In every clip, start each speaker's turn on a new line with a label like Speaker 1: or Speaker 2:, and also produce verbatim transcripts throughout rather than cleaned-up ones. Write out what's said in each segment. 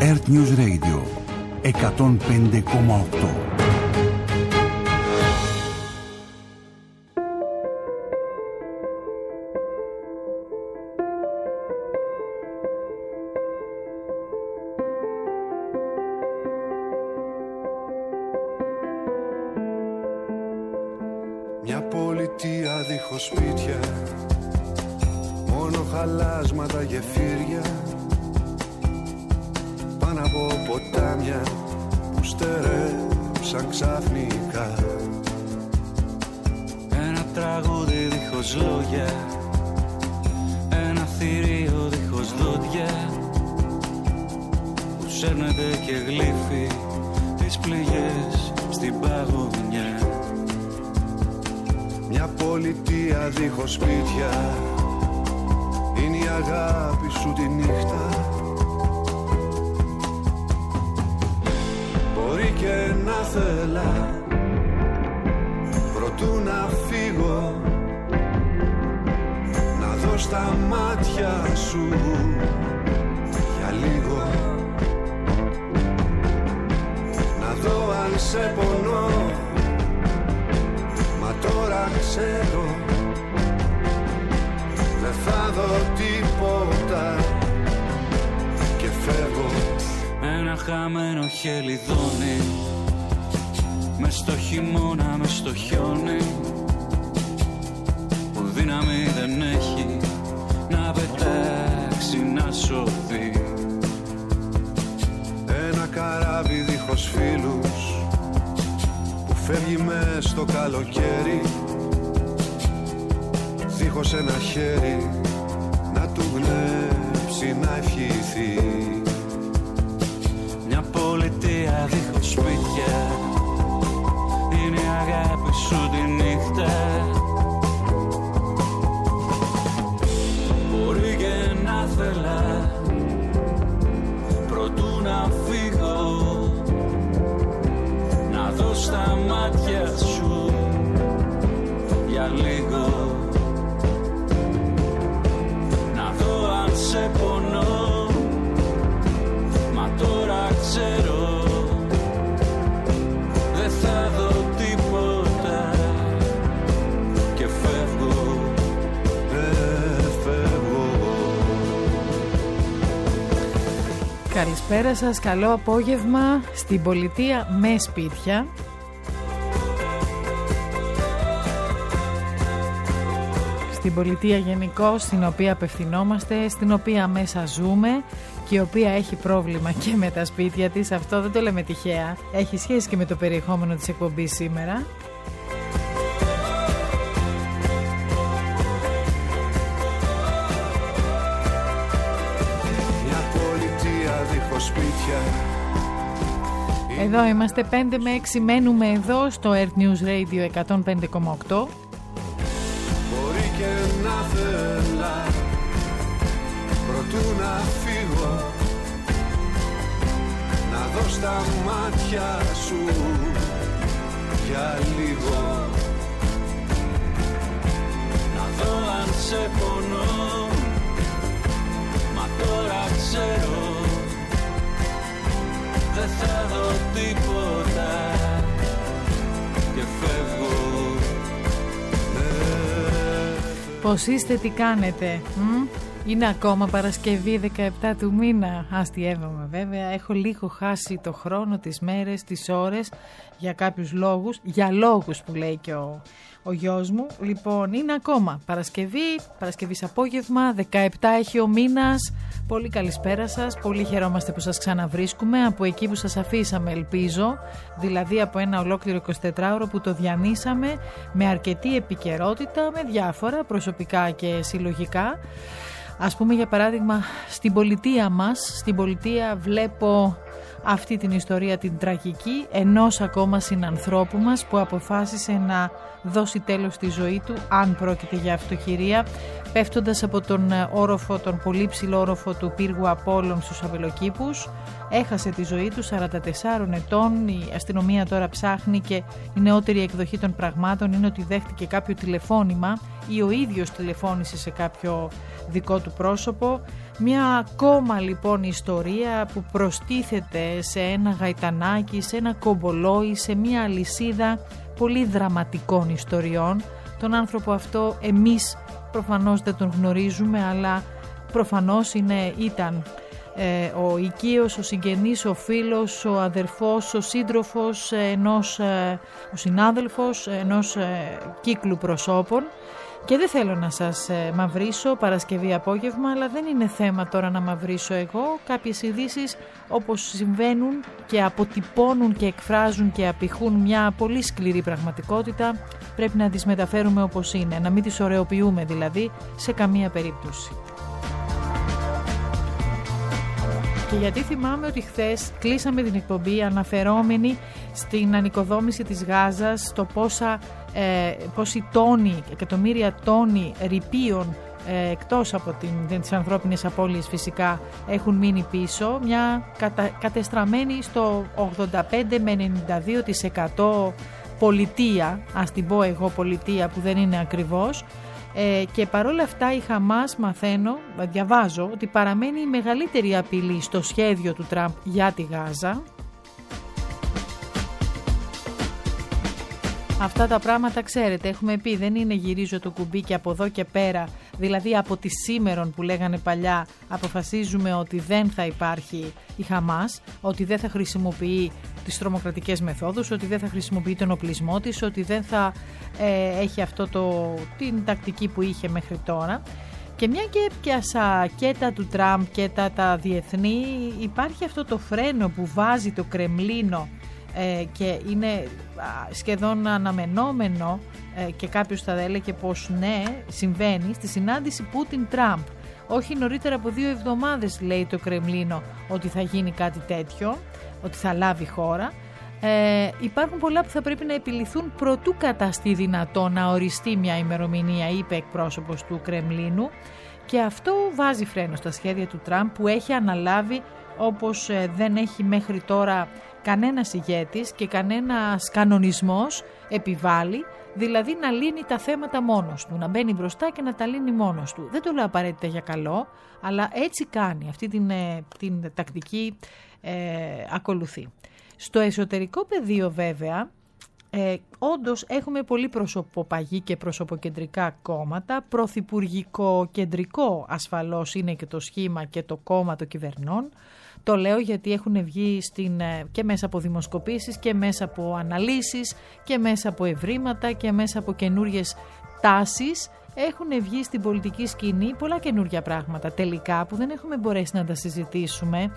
Speaker 1: Earth News Radio εκατόν πέντε κόμμα οκτώ.
Speaker 2: Μια πολιτεία δίχως σπίτια, μόνο χαλάσματα γεφύρια, πάνω από ποτάμια που στερέψαν ξαφνικά.
Speaker 3: Ένα τραγούδι δίχως λόγια, ένα θηρίο δίχως δόντια, που σέρνεται και γλύφει τις πληγές στην παγωνιά.
Speaker 2: Μια πολιτεία δίχως σπίτια, είναι η αγάπη σου τη νύχτα. Μπορεί και να θέλα προτού να φύγω, να δω στα μάτια σου για λίγο, να δω αν σε πονώ. Μα τώρα ξέρω, δεν θα δω τίποτα και φεύγω.
Speaker 3: Ένα χαμένο χελιδόνι, μες στο χειμώνα, μες στο χιόνι, που δύναμη δεν έχει να πετάξει, να σωθεί.
Speaker 2: Ένα καράβι δίχως φίλους, φεύγει μες στο καλοκαίρι, δίχως ένα χέρι να του γνέψει, να ευχηθεί.
Speaker 3: Μια πολιτεία δίχως σπίτια, είναι η αγάπη σου τη νύχτα. Μπορεί και να θέλα προτού να φύγω, να δω στα μάτια σου για λίγο, να δω αν σε πονώ. Μα τώρα ξέρω, δεν θα δω τίποτα και φεύγω,
Speaker 2: δεν φεύγω.
Speaker 4: Καλησπέρα σας, καλό απόγευμα στην πολιτεία με σπίτια. Στην πολιτεία γενικώς, στην οποία απευθυνόμαστε, στην οποία μέσα ζούμε και η οποία έχει πρόβλημα και με τα σπίτια της. Αυτό δεν το λέμε τυχαία, έχει σχέση και με το περιεχόμενο της εκπομπής σήμερα.
Speaker 2: Μια πολιτεία δίχως σπίτια.
Speaker 4: Εδώ είμαστε πέντε με έξι, μένουμε εδώ στο Earth News Radio εκατόν πέντε κόμμα οκτώ.
Speaker 2: Μπορεί και να θέλα προτού να φύγω, να δω στα μάτια σου για λίγο,
Speaker 3: να δω αν σε πονώ. Μα τώρα ξέρω, δεν θα δω τίποτα και φεύγω.
Speaker 4: Πώς είστε, τι κάνετε? Μ? Είναι ακόμα Παρασκευή δεκαεπτά του μήνα. Αστιεύομαι βέβαια, έχω λίγο χάσει το χρόνο, τις μέρες, τις ώρες για κάποιους λόγους, για λόγους που λέει και ο, ο γιος μου. Λοιπόν, είναι ακόμα Παρασκευή, Παρασκευής απόγευμα, δεκαεπτά έχει ο μήνας. Πολύ καλησπέρα σας, πολύ χαιρόμαστε που σας ξαναβρίσκουμε από εκεί που σας αφήσαμε, ελπίζω, δηλαδή από ένα ολόκληρο εικοσιτετράωρο που το διανύσαμε με αρκετή επικαιρότητα, με διάφορα προσωπικά και συλλογικά. Ας πούμε για παράδειγμα στην πολιτεία μας, στην πολιτεία βλέπω αυτή την ιστορία την τραγική ενός ακόμα συνανθρώπου μας που αποφάσισε να δώσει τέλος στη ζωή του, αν πρόκειται για αυτοχειρία. πέφτοντας από τον όροφο, τον πολύ ψηλό όροφο του πύργου Απόλλων στους Αβελοκήπους. Έχασε τη ζωή του, σαράντα τεσσάρων ετών. Η αστυνομία τώρα ψάχνει και η νεότερη εκδοχή των πραγμάτων είναι ότι δέχτηκε κάποιο τηλεφώνημα ή ο ίδιος τηλεφώνησε σε κάποιο δικό του πρόσωπο. Μια ακόμα λοιπόν ιστορία που προστίθεται σε ένα γαϊτανάκι, σε ένα κομπολόι, σε μια αλυσίδα πολύ δραματικών ιστοριών. Τον άνθρωπο αυτό εμείς προφανώς δεν τον γνωρίζουμε, αλλά προφανώς είναι, ήταν ε, ο οικείος, ο συγγενής, ο φίλος, ο αδερφός, ο σύντροφος ενός, ε, ο συνάδελφος ενός ε, κύκλου προσώπων. Και δεν θέλω να σας ε, μαυρίσω Παρασκευή απόγευμα, αλλά δεν είναι θέμα τώρα να μαυρίσω εγώ. Κάποιες ειδήσεις όπως συμβαίνουν και αποτυπώνουν και εκφράζουν και απηχούν μια πολύ σκληρή πραγματικότητα, πρέπει να τις μεταφέρουμε όπως είναι, να μην τις ωρεοποιούμε δηλαδή σε καμία περίπτωση. Και γιατί θυμάμαι ότι χθες κλείσαμε την εκπομπή αναφερόμενοι στην ανοικοδόμηση της Γάζας, στο πόσα, ε, πόσοι τόνοι, εκατομμύρια τόνοι ρηπίων ε, εκτός από την, τις ανθρώπινες απώλειες φυσικά έχουν μείνει πίσω, μια κατα, κατεστραμμένη στο ογδόντα πέντε με ενενήντα δύο τοις εκατό πολιτεία, ας την πω εγώ πολιτεία που δεν είναι ακριβώς. Ε, και παρόλα αυτά η Χαμάς, μαθαίνω, διαβάζω ότι παραμένει η μεγαλύτερη απειλή στο σχέδιο του Τραμπ για τη Γάζα. Αυτά τα πράγματα ξέρετε, έχουμε πει, δεν είναι γυρίζω το κουμπί και από εδώ και πέρα, δηλαδή από τη σήμερον που λέγανε παλιά αποφασίζουμε ότι δεν θα υπάρχει η Χαμάς, ότι δεν θα χρησιμοποιεί τις τρομοκρατικές μεθόδους, ότι δεν θα χρησιμοποιεί τον οπλισμό της, ότι δεν θα ε, έχει αυτό το, την τακτική που είχε μέχρι τώρα. Και μια και έπιασα και τα του Τραμπ και τα, τα διεθνή, υπάρχει αυτό το φρένο που βάζει το Κρεμλίνο ε, και είναι σχεδόν αναμενόμενο ε, και κάποιος θα έλεγε πως ναι, συμβαίνει στη συνάντηση Πούτιν-Τραμπ. Όχι νωρίτερα από δύο εβδομάδες λέει το Κρεμλίνο ότι θα γίνει κάτι τέτοιο, ότι θα λάβει χώρα. Ε, υπάρχουν πολλά που θα πρέπει να επιληθούν προτού καταστεί δυνατό να οριστεί μια ημερομηνία, είπε εκπρόσωπος του Κρεμλίνου, και αυτό βάζει φρένο στα σχέδια του Τραμπ που έχει αναλάβει όπως ε, δεν έχει μέχρι τώρα κανένας ηγέτης και κανένας κανονισμός επιβάλλει, δηλαδή να λύνει τα θέματα μόνος του, να μπαίνει μπροστά και να τα λύνει μόνος του. Δεν το λέω απαραίτητα για καλό, αλλά έτσι κάνει, αυτή την, την τακτική ε, ακολουθεί. Στο εσωτερικό πεδίο βέβαια, ε, όντως έχουμε πολύ προσωποπαγή και προσωποκεντρικά κόμματα, πρωθυπουργικό κεντρικό ασφαλώς είναι και το σχήμα και το κόμμα των κυβερνών. Το λέω γιατί έχουν βγει στην, και μέσα από δημοσκοπήσεις και μέσα από αναλύσεις και μέσα από ευρήματα και μέσα από καινούριες τάσεις. Έχουν βγει στην πολιτική σκηνή πολλά καινούργια πράγματα τελικά που δεν έχουμε μπορέσει να τα συζητήσουμε.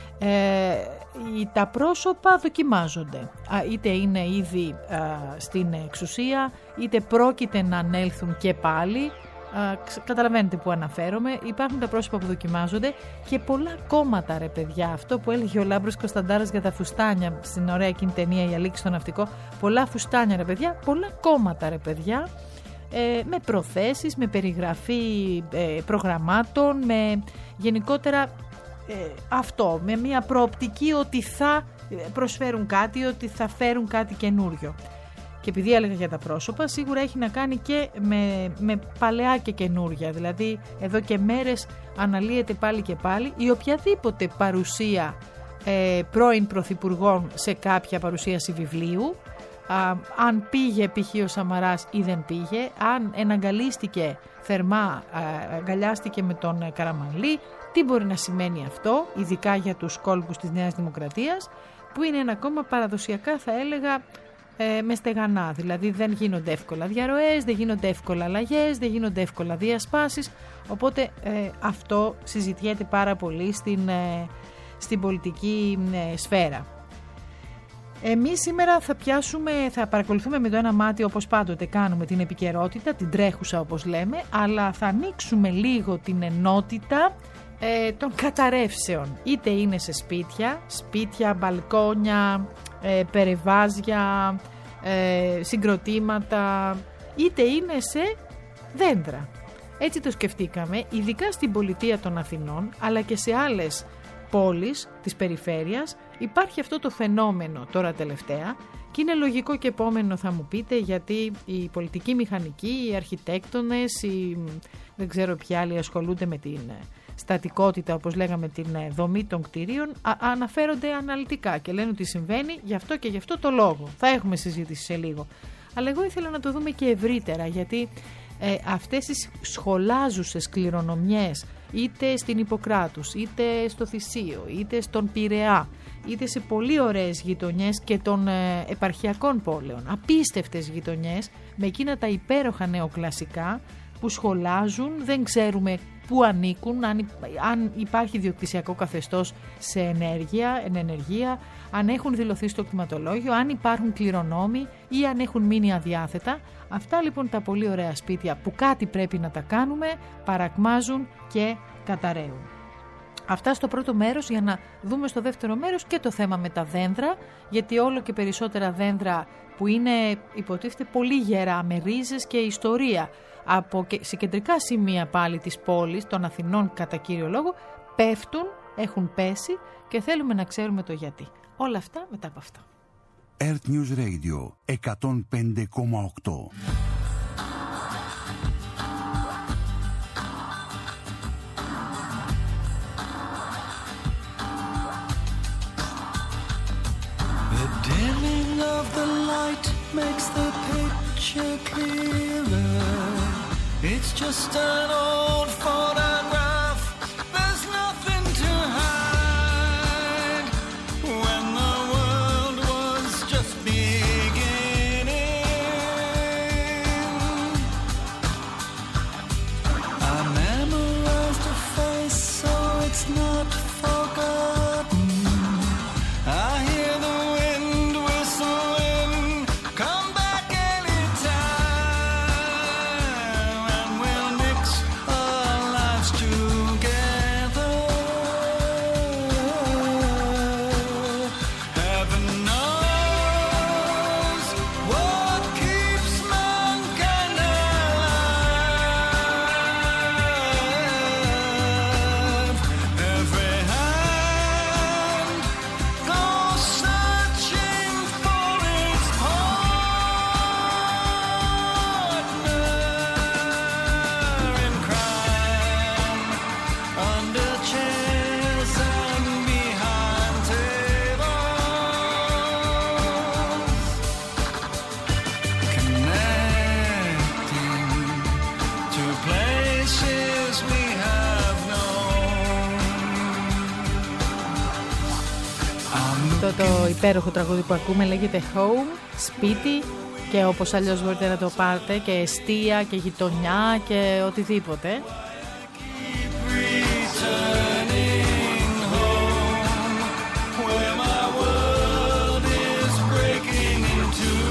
Speaker 4: Ε, τα πρόσωπα δοκιμάζονται, είτε είναι ήδη α, στην εξουσία είτε πρόκειται να ανέλθουν και πάλι. Uh, καταλαβαίνετε που αναφέρομαι. Υπάρχουν τα πρόσωπα που δοκιμάζονται και πολλά κόμματα, ρε παιδιά. Αυτό που έλεγε ο Λάμπρος Κωνσταντάρας για τα φουστάνια στην ωραία εκείνη ταινία Η Αλίκη στο Ναυτικό. Πολλά φουστάνια, ρε παιδιά. Πολλά κόμματα, ρε παιδιά. Ε, με προθέσεις, με περιγραφή ε, προγραμμάτων, με γενικότερα ε, αυτό, με μια προοπτική ότι θα προσφέρουν κάτι, ότι θα φέρουν κάτι καινούριο. Και επειδή έλεγα για τα πρόσωπα, σίγουρα έχει να κάνει και με, με παλαιά και καινούρια. Δηλαδή, εδώ και μέρες αναλύεται πάλι και πάλι η οποιαδήποτε παρουσία ε, πρώην πρωθυπουργών σε κάποια παρουσίαση βιβλίου. Α, αν πήγε π.χ. ο Σαμαράς ή δεν πήγε, αν εναγκαλίστηκε θερμά, α, αγκαλιάστηκε με τον Καραμανλή, τι μπορεί να σημαίνει αυτό, ειδικά για τους κόλπους της Νέας Δημοκρατίας, που είναι ένα κόμμα παραδοσιακά, θα έλεγα, Ε, με στεγανά, δηλαδή δεν γίνονται εύκολα διαρροές, δεν γίνονται εύκολα αλλαγές, δεν γίνονται εύκολα διασπάσεις, οπότε ε, αυτό συζητιέται πάρα πολύ στην, ε, στην πολιτική ε, σφαίρα. Εμείς σήμερα θα πιάσουμε, θα παρακολουθούμε με το ένα μάτι όπως πάντοτε κάνουμε την επικαιρότητα, την τρέχουσα όπως λέμε, αλλά θα ανοίξουμε λίγο την ενότητα ε, των καταρρεύσεων, είτε είναι σε σπίτια, σπίτια, μπαλκόνια, ε, περεβάζια, ε, συγκροτήματα, είτε είναι σε δέντρα. Έτσι το σκεφτήκαμε, ειδικά στην πολιτεία των Αθηνών, αλλά και σε άλλες πόλεις της περιφέρειας υπάρχει αυτό το φαινόμενο τώρα τελευταία και είναι λογικό και επόμενο, θα μου πείτε, γιατί οι πολιτικοί μηχανικοί, οι αρχιτέκτονες, οι, δεν ξέρω ποιοι άλλοι ασχολούνται με την στατικότητα, όπως λέγαμε, την δομή των κτηρίων, α, αναφέρονται αναλυτικά και λένε ότι συμβαίνει γι' αυτό και γι' αυτό το λόγο. Θα έχουμε συζήτηση σε λίγο. Αλλά εγώ ήθελα να το δούμε και ευρύτερα, γιατί ε, αυτές οι σχολάζουσες κληρονομιές, είτε στην Ιπποκράτους, είτε στο Θησίο, είτε στον Πειραιά, είτε σε πολύ ωραίες γειτονιές και των ε, επαρχιακών πόλεων, απίστευτες γειτονιές με εκείνα τα υπέροχα νεοκλασικά που σχολάζουν, δεν ξέρουμε πού ανήκουν, αν, αν υπάρχει διοκτησιακό καθεστώς σε ενέργεια, εν ενεργεία, αν έχουν δηλωθεί στο κτηματολόγιο, αν υπάρχουν κληρονόμοι ή αν έχουν μείνει αδιάθετα. Αυτά λοιπόν τα πολύ ωραία σπίτια που κάτι πρέπει να τα κάνουμε, παρακμάζουν και καταραίουν. Αυτά στο πρώτο μέρος, για να δούμε στο δεύτερο μέρος και το θέμα με τα δέντρα, γιατί όλο και περισσότερα δέντρα που είναι υποτίθεται πολύ γερά, με ρίζες και ιστορία, από σε κεντρικά σημεία πάλι της πόλης, των Αθηνών κατά κύριο λόγο, πέφτουν, έχουν πέσει και θέλουμε να ξέρουμε το γιατί. Όλα αυτά μετά από αυτά.
Speaker 1: Earth News Radio εκατόν πέντε κόμμα οκτώ.
Speaker 3: The dimming of the light makes the picture clearer. It's just an old photograph. There's nothing to hide. When the world was just beginning, I memorized a face so it's not forgotten. I hear the wind whistling, come back anytime, and we'll mix our lives together. Heaven knows what keeps mankind alive. Every hand goes searching for its partner in crime, under chairs and behind tables, connecting to places we have known.
Speaker 4: Αυτό το υπέροχο τραγούδι που ακούμε λέγεται Home, σπίτι, και όπως αλλιώς μπορείτε να το πάρετε και εστία και γειτονιά και οτιδήποτε.
Speaker 3: Returning home, where my world is breaking in two.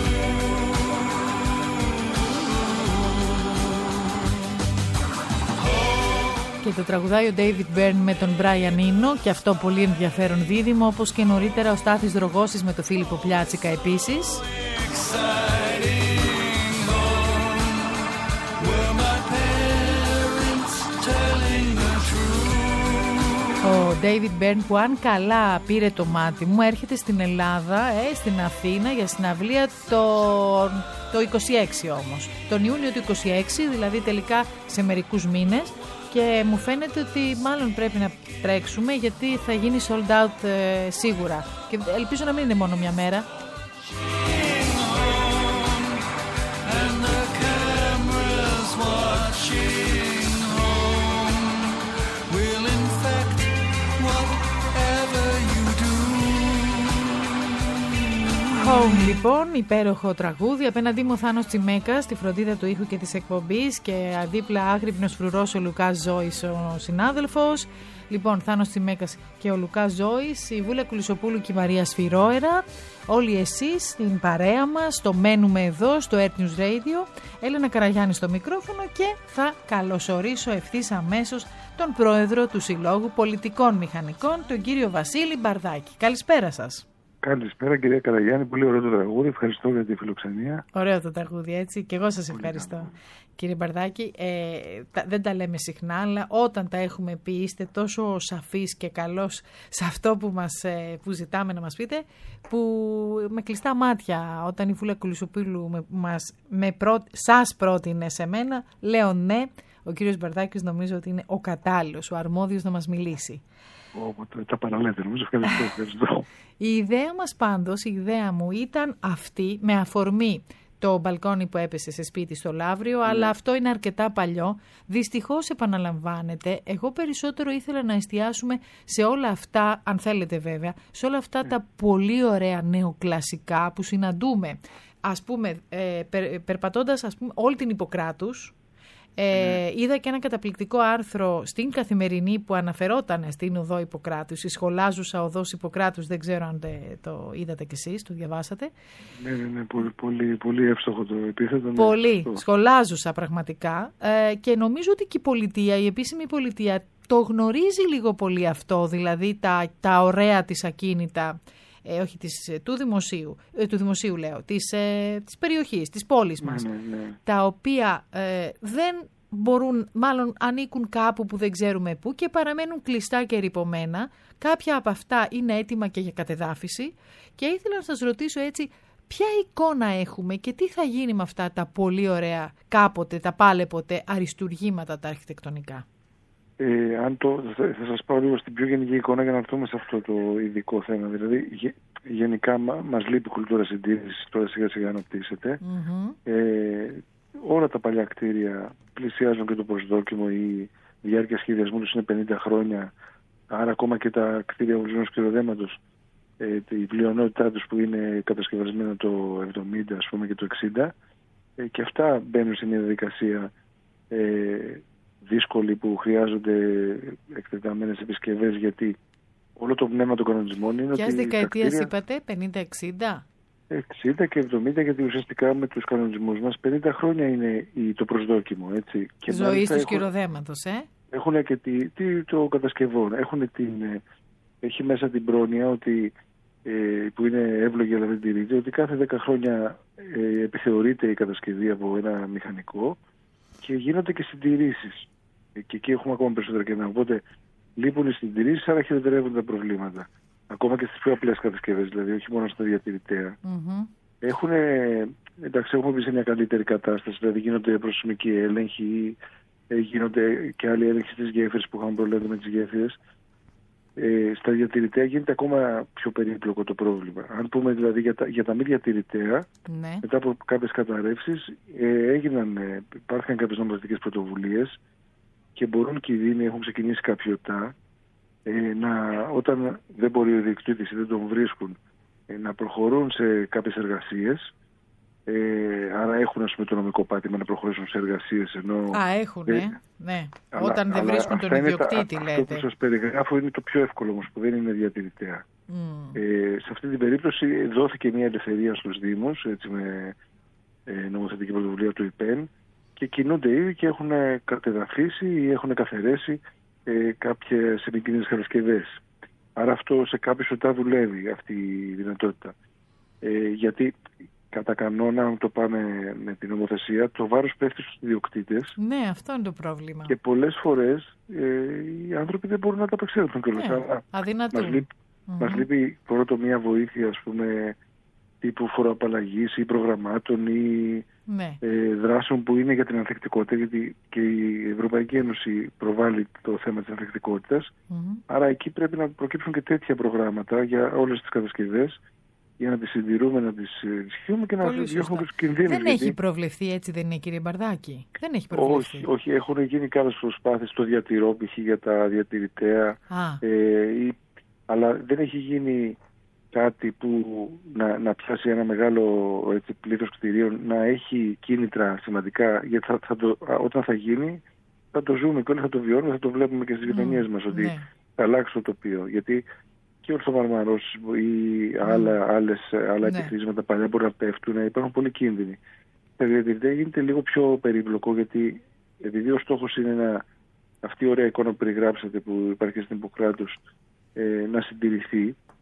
Speaker 4: Και το τραγουδάει ο David Byrne με τον Brian Eno, και αυτό πολύ ενδιαφέρον δίδυμο, όπως και νωρίτερα ο Στάθης Δρογώσης με τον Φίλιππο Πλιάτσικα επίσης.
Speaker 3: Exciting home, where my parents telling the truth.
Speaker 4: Ο David Byrne, που αν καλά πήρε το μάτι μου, έρχεται στην Ελλάδα, ε, στην Αθήνα, για συναυλία το, το είκοσι έξι όμως. Τον Ιούνιο του είκοσι έξι, δηλαδή τελικά σε μερικούς μήνες. Και μου φαίνεται ότι μάλλον πρέπει να τρέξουμε, γιατί θα γίνει sold out ε, σίγουρα. Και ελπίζω να μην είναι μόνο μια μέρα. Home, λοιπόν, υπέροχο τραγούδι. Απέναντί μου ο Θάνος Τσιμέκας στη φροντίδα του ήχου και της εκπομπής, και δίπλα άγρυπνος φρουρός ο Λουκάς Ζώης, ο συνάδελφος. Λοιπόν, Θάνος Τσιμέκας και ο Λουκάς Ζώης, η Βούλα Κουλισοπούλου και η Μαρία Σφυρόερα. Όλοι εσείς στην παρέα μας, το μένουμε εδώ στο Earth News Radio. Έλενα Καραγιάννη στο μικρόφωνο, και θα καλωσορίσω ευθύς αμέσως τον πρόεδρο του Συλλόγου Πολιτικών Μηχανικών, τον κύριο Βασίλη Μπαρδάκη. Καλησπέρα σας.
Speaker 5: Καλησπέρα κυρία Καραγιάννη, πολύ ωραίο το τραγούδι, ευχαριστώ για τη φιλοξενία.
Speaker 4: Ωραίο το τραγούδι, έτσι, και εγώ σας ευχαριστώ. Πολύ κύριε Μπαρδάκη, ε, τα, δεν τα λέμε συχνά, αλλά όταν τα έχουμε πει είστε τόσο σαφείς και καλός σε αυτό που, μας, ε, που ζητάμε να μας πείτε, που με κλειστά μάτια όταν η Βούλα Κουλουσοπούλου με, μας, με πρό, σας πρότεινε σε μένα, λέω ναι, ο κύριος Μπαρδάκης νομίζω ότι είναι ο κατάλληλος, ο αρμόδιος να μας μιλήσει.
Speaker 5: Όποτε τα παραλέτε, νομίζω, ευχαριστώ, ευχαριστώ.
Speaker 4: Η ιδέα μας πάντως, η ιδέα μου ήταν αυτή, με αφορμή το μπαλκόνι που έπεσε σε σπίτι στο Λαύριο, ναι. Αλλά αυτό είναι αρκετά παλιό. Δυστυχώς επαναλαμβάνεται. Εγώ περισσότερο ήθελα να εστιάσουμε σε όλα αυτά, αν θέλετε βέβαια, σε όλα αυτά ναι. τα πολύ ωραία νεοκλασικά που συναντούμε. Ας πούμε, ε, περ, περπατώντας ας πούμε, όλη την Ιπποκράτους, Ε, mm. είδα και ένα καταπληκτικό άρθρο στην Καθημερινή που αναφερόταν στην οδό Ιπποκράτους, η σχολάζουσα οδός Ιπποκράτους, δεν ξέρω αν το είδατε κι εσείς, το διαβάσατε.
Speaker 5: Ναι, ναι, ναι, πολύ, πολύ, πολύ εύστοχο το επίθετο.
Speaker 4: Πολύ, ναι, σχολάζουσα πραγματικά ε, και νομίζω ότι και η πολιτεία, η επίσημη πολιτεία το γνωρίζει λίγο πολύ αυτό, δηλαδή τα, τα ωραία της ακίνητα, ε, όχι της, του δημοσίου, ε, του δημοσίου λέω, της, ε, της περιοχής, της πόλης μας, ναι, ναι, ναι. τα οποία ε, δεν μπορούν, μάλλον ανήκουν κάπου που δεν ξέρουμε πού και παραμένουν κλειστά και ρυπωμένα. Κάποια από αυτά είναι έτοιμα και για κατεδάφιση και ήθελα να σας ρωτήσω έτσι, ποια εικόνα έχουμε και τι θα γίνει με αυτά τα πολύ ωραία κάποτε, τα πάλεποτε αριστουργήματα τα αρχιτεκτονικά.
Speaker 5: Ε, αν το, θα, θα σας πάω λίγο στην πιο γενική εικόνα για να έρθουμε σε αυτό το ειδικό θέμα. Δηλαδή, γε, γενικά μα, μας λείπει κουλτούρα συντήρησης, τώρα σιγά σιγά αναπτύσσεται. Mm-hmm. Ε, όλα τα παλιά κτίρια πλησιάζουν και το προσδόκιμο, η διάρκεια σχεδιασμού τους είναι πενήντα χρόνια, άρα ακόμα και τα κτίρια βουλζίνου σκληροδέματος, ε, η πλειονότητά τους που είναι κατασκευασμένα το εβδομήντα ας πούμε και το εξήντα, ε, και αυτά μπαίνουν σε μια διαδικασία ε, δύσκολοι που χρειάζονται εκτεταμένες επισκευές, γιατί όλο το πνεύμα των κανονισμών είναι
Speaker 4: Ποιας
Speaker 5: ότι...
Speaker 4: Ποιας δεκαετίας
Speaker 5: κτίρια...
Speaker 4: είπατε, πενήντα εξήντα?
Speaker 5: εξήντα και εβδομήντα, γιατί ουσιαστικά με τους κανονισμούς μας πενήντα χρόνια είναι το προσδόκιμο, έτσι. Και
Speaker 4: ζωή του σκυροδέματος, ε?
Speaker 5: Έχουν και τη, τη, το κατασκευών. Έχουν την, έχει μέσα την πρόνοια ότι, ε, που είναι εύλογη αλλά δεν τηρείται, ότι κάθε δέκα χρόνια ε, επιθεωρείται η κατασκευή από ένα μηχανικό και γίνονται και συντηρήσεις. Και εκεί έχουμε ακόμα περισσότερα κενά. Οπότε λείπουν οι συντηρήσεις, άρα χειροτερεύουν τα προβλήματα. Ακόμα και στις πιο απλές κατασκευές, δηλαδή, όχι μόνο στα διατηρητέα. Mm-hmm. Έχουν, εντάξει, έχουμε μπει σε μια καλύτερη κατάσταση, δηλαδή γίνονται προσωπικοί έλεγχοι, γίνονται και άλλοι έλεγχοι στις γέφυρες που είχαμε προβλέπει με τις γέφυρες. Ε, στα διατηρητέα γίνεται ακόμα πιο περίπλοκο το πρόβλημα. Αν πούμε δηλαδή για τα, για τα μη διατηρητέα, ναι. μετά από κάποιες καταρρεύσεις, ε, έγιναν, ε, υπάρχουν κάποιες νομοθετικές πρωτοβουλίες και μπορούν και οι δήμοι, έχουν ξεκινήσει κάποιοτά, ε, να, όταν δεν μπορεί ο ιδιοκτήτης ή δεν τον βρίσκουν, ε, να προχωρούν σε κάποιες εργασίες. Ε, άρα έχουν, ας πούμε, το νομικό πάτημα να προχωρήσουν σε εργασίες, ενώ...
Speaker 4: Α, έχουν, ε, ε, ναι.
Speaker 5: Αλλά,
Speaker 4: όταν δεν
Speaker 5: αλλά
Speaker 4: βρίσκουν τον ιδιοκτήτη,
Speaker 5: τα,
Speaker 4: λέτε.
Speaker 5: Αυτό που σας περιγράφω είναι το πιο εύκολο όμως, που δεν είναι διατηρητέα. Mm. Ε, σε αυτή την περίπτωση δόθηκε μια ελευθερία στους Δήμους, έτσι, με ε, νομοθετική πρωτοβουλία του ΙΠΕΝ, και κινούνται ήδη και έχουν κατεδαφίσει ή έχουν καθαρέσει ε, κάποιες επικίνδυνες κατασκευές. Άρα αυτό σε κάποιους οτά δουλεύει αυτή η δυνατότητα. Ε, γιατί κατά κανόνα, αν το πάμε με την νομοθεσία, το βάρος πέφτει στους ιδιοκτήτες.
Speaker 4: Ναι, αυτό είναι το πρόβλημα. Και
Speaker 5: πολλές φορές ε, οι άνθρωποι δεν μπορούν να τα απεξέλθουν κιόλας.
Speaker 4: Ναι, αδυνατούν.
Speaker 5: Μας λείπει, mm-hmm. μας λείπει πρώτο μια βοήθεια, ας πούμε, τύπου φοροαπαλλαγής ή προγραμμάτων ή
Speaker 4: ναι.
Speaker 5: ε, δράσεων που είναι για την ανθεκτικότητα, γιατί και η Ευρωπαϊκή Ένωση προβάλλει το θέμα της ανθεκτικότητας. Mm-hmm. Άρα εκεί πρέπει να προκύψουν και τέτοια προγράμματα για όλες τις κατασκευές, για να τις συντηρούμε, να τις ισχύουμε και
Speaker 4: πολύ
Speaker 5: να διώχνουμε τους κινδύνους.
Speaker 4: Δεν
Speaker 5: γιατί...
Speaker 4: έχει προβλεφθεί, έτσι δεν είναι, κύριε Μπαρδάκη? Δεν έχει προβλεφθεί.
Speaker 5: Όχι, όχι, έχουν γίνει κάποιες προσπάθειες στο διατηρό, π.χ. για τα διατηρητέα, ε, ή, αλλά δεν έχει γίνει κάτι που να, να πιάσει ένα μεγάλο, έτσι, πλήθος κτηρίων, να έχει κίνητρα σημαντικά, γιατί θα, θα το, όταν θα γίνει θα το ζούμε και όλοι θα το βιώνουμε, θα το βλέπουμε και στις γειτονιές mm, μας, ότι ναι. θα αλλάξει το τοπίο. Γιατί και ο Ορθομαρμαρός ή άλλα, άλλες, άλλα ναι. επιχειρήματα παλιά μπορεί να πέφτουν, υπάρχουν πολλοί κίνδυνοι. Τα διατηρητέα γίνεται λίγο πιο περίπλοκο, γιατί επειδή ο στόχος είναι να, αυτή η ωραία εικόνα που περιγράψατε, που υπάρχει στην Ιπποκράτους, ε, να συντηρηθεί,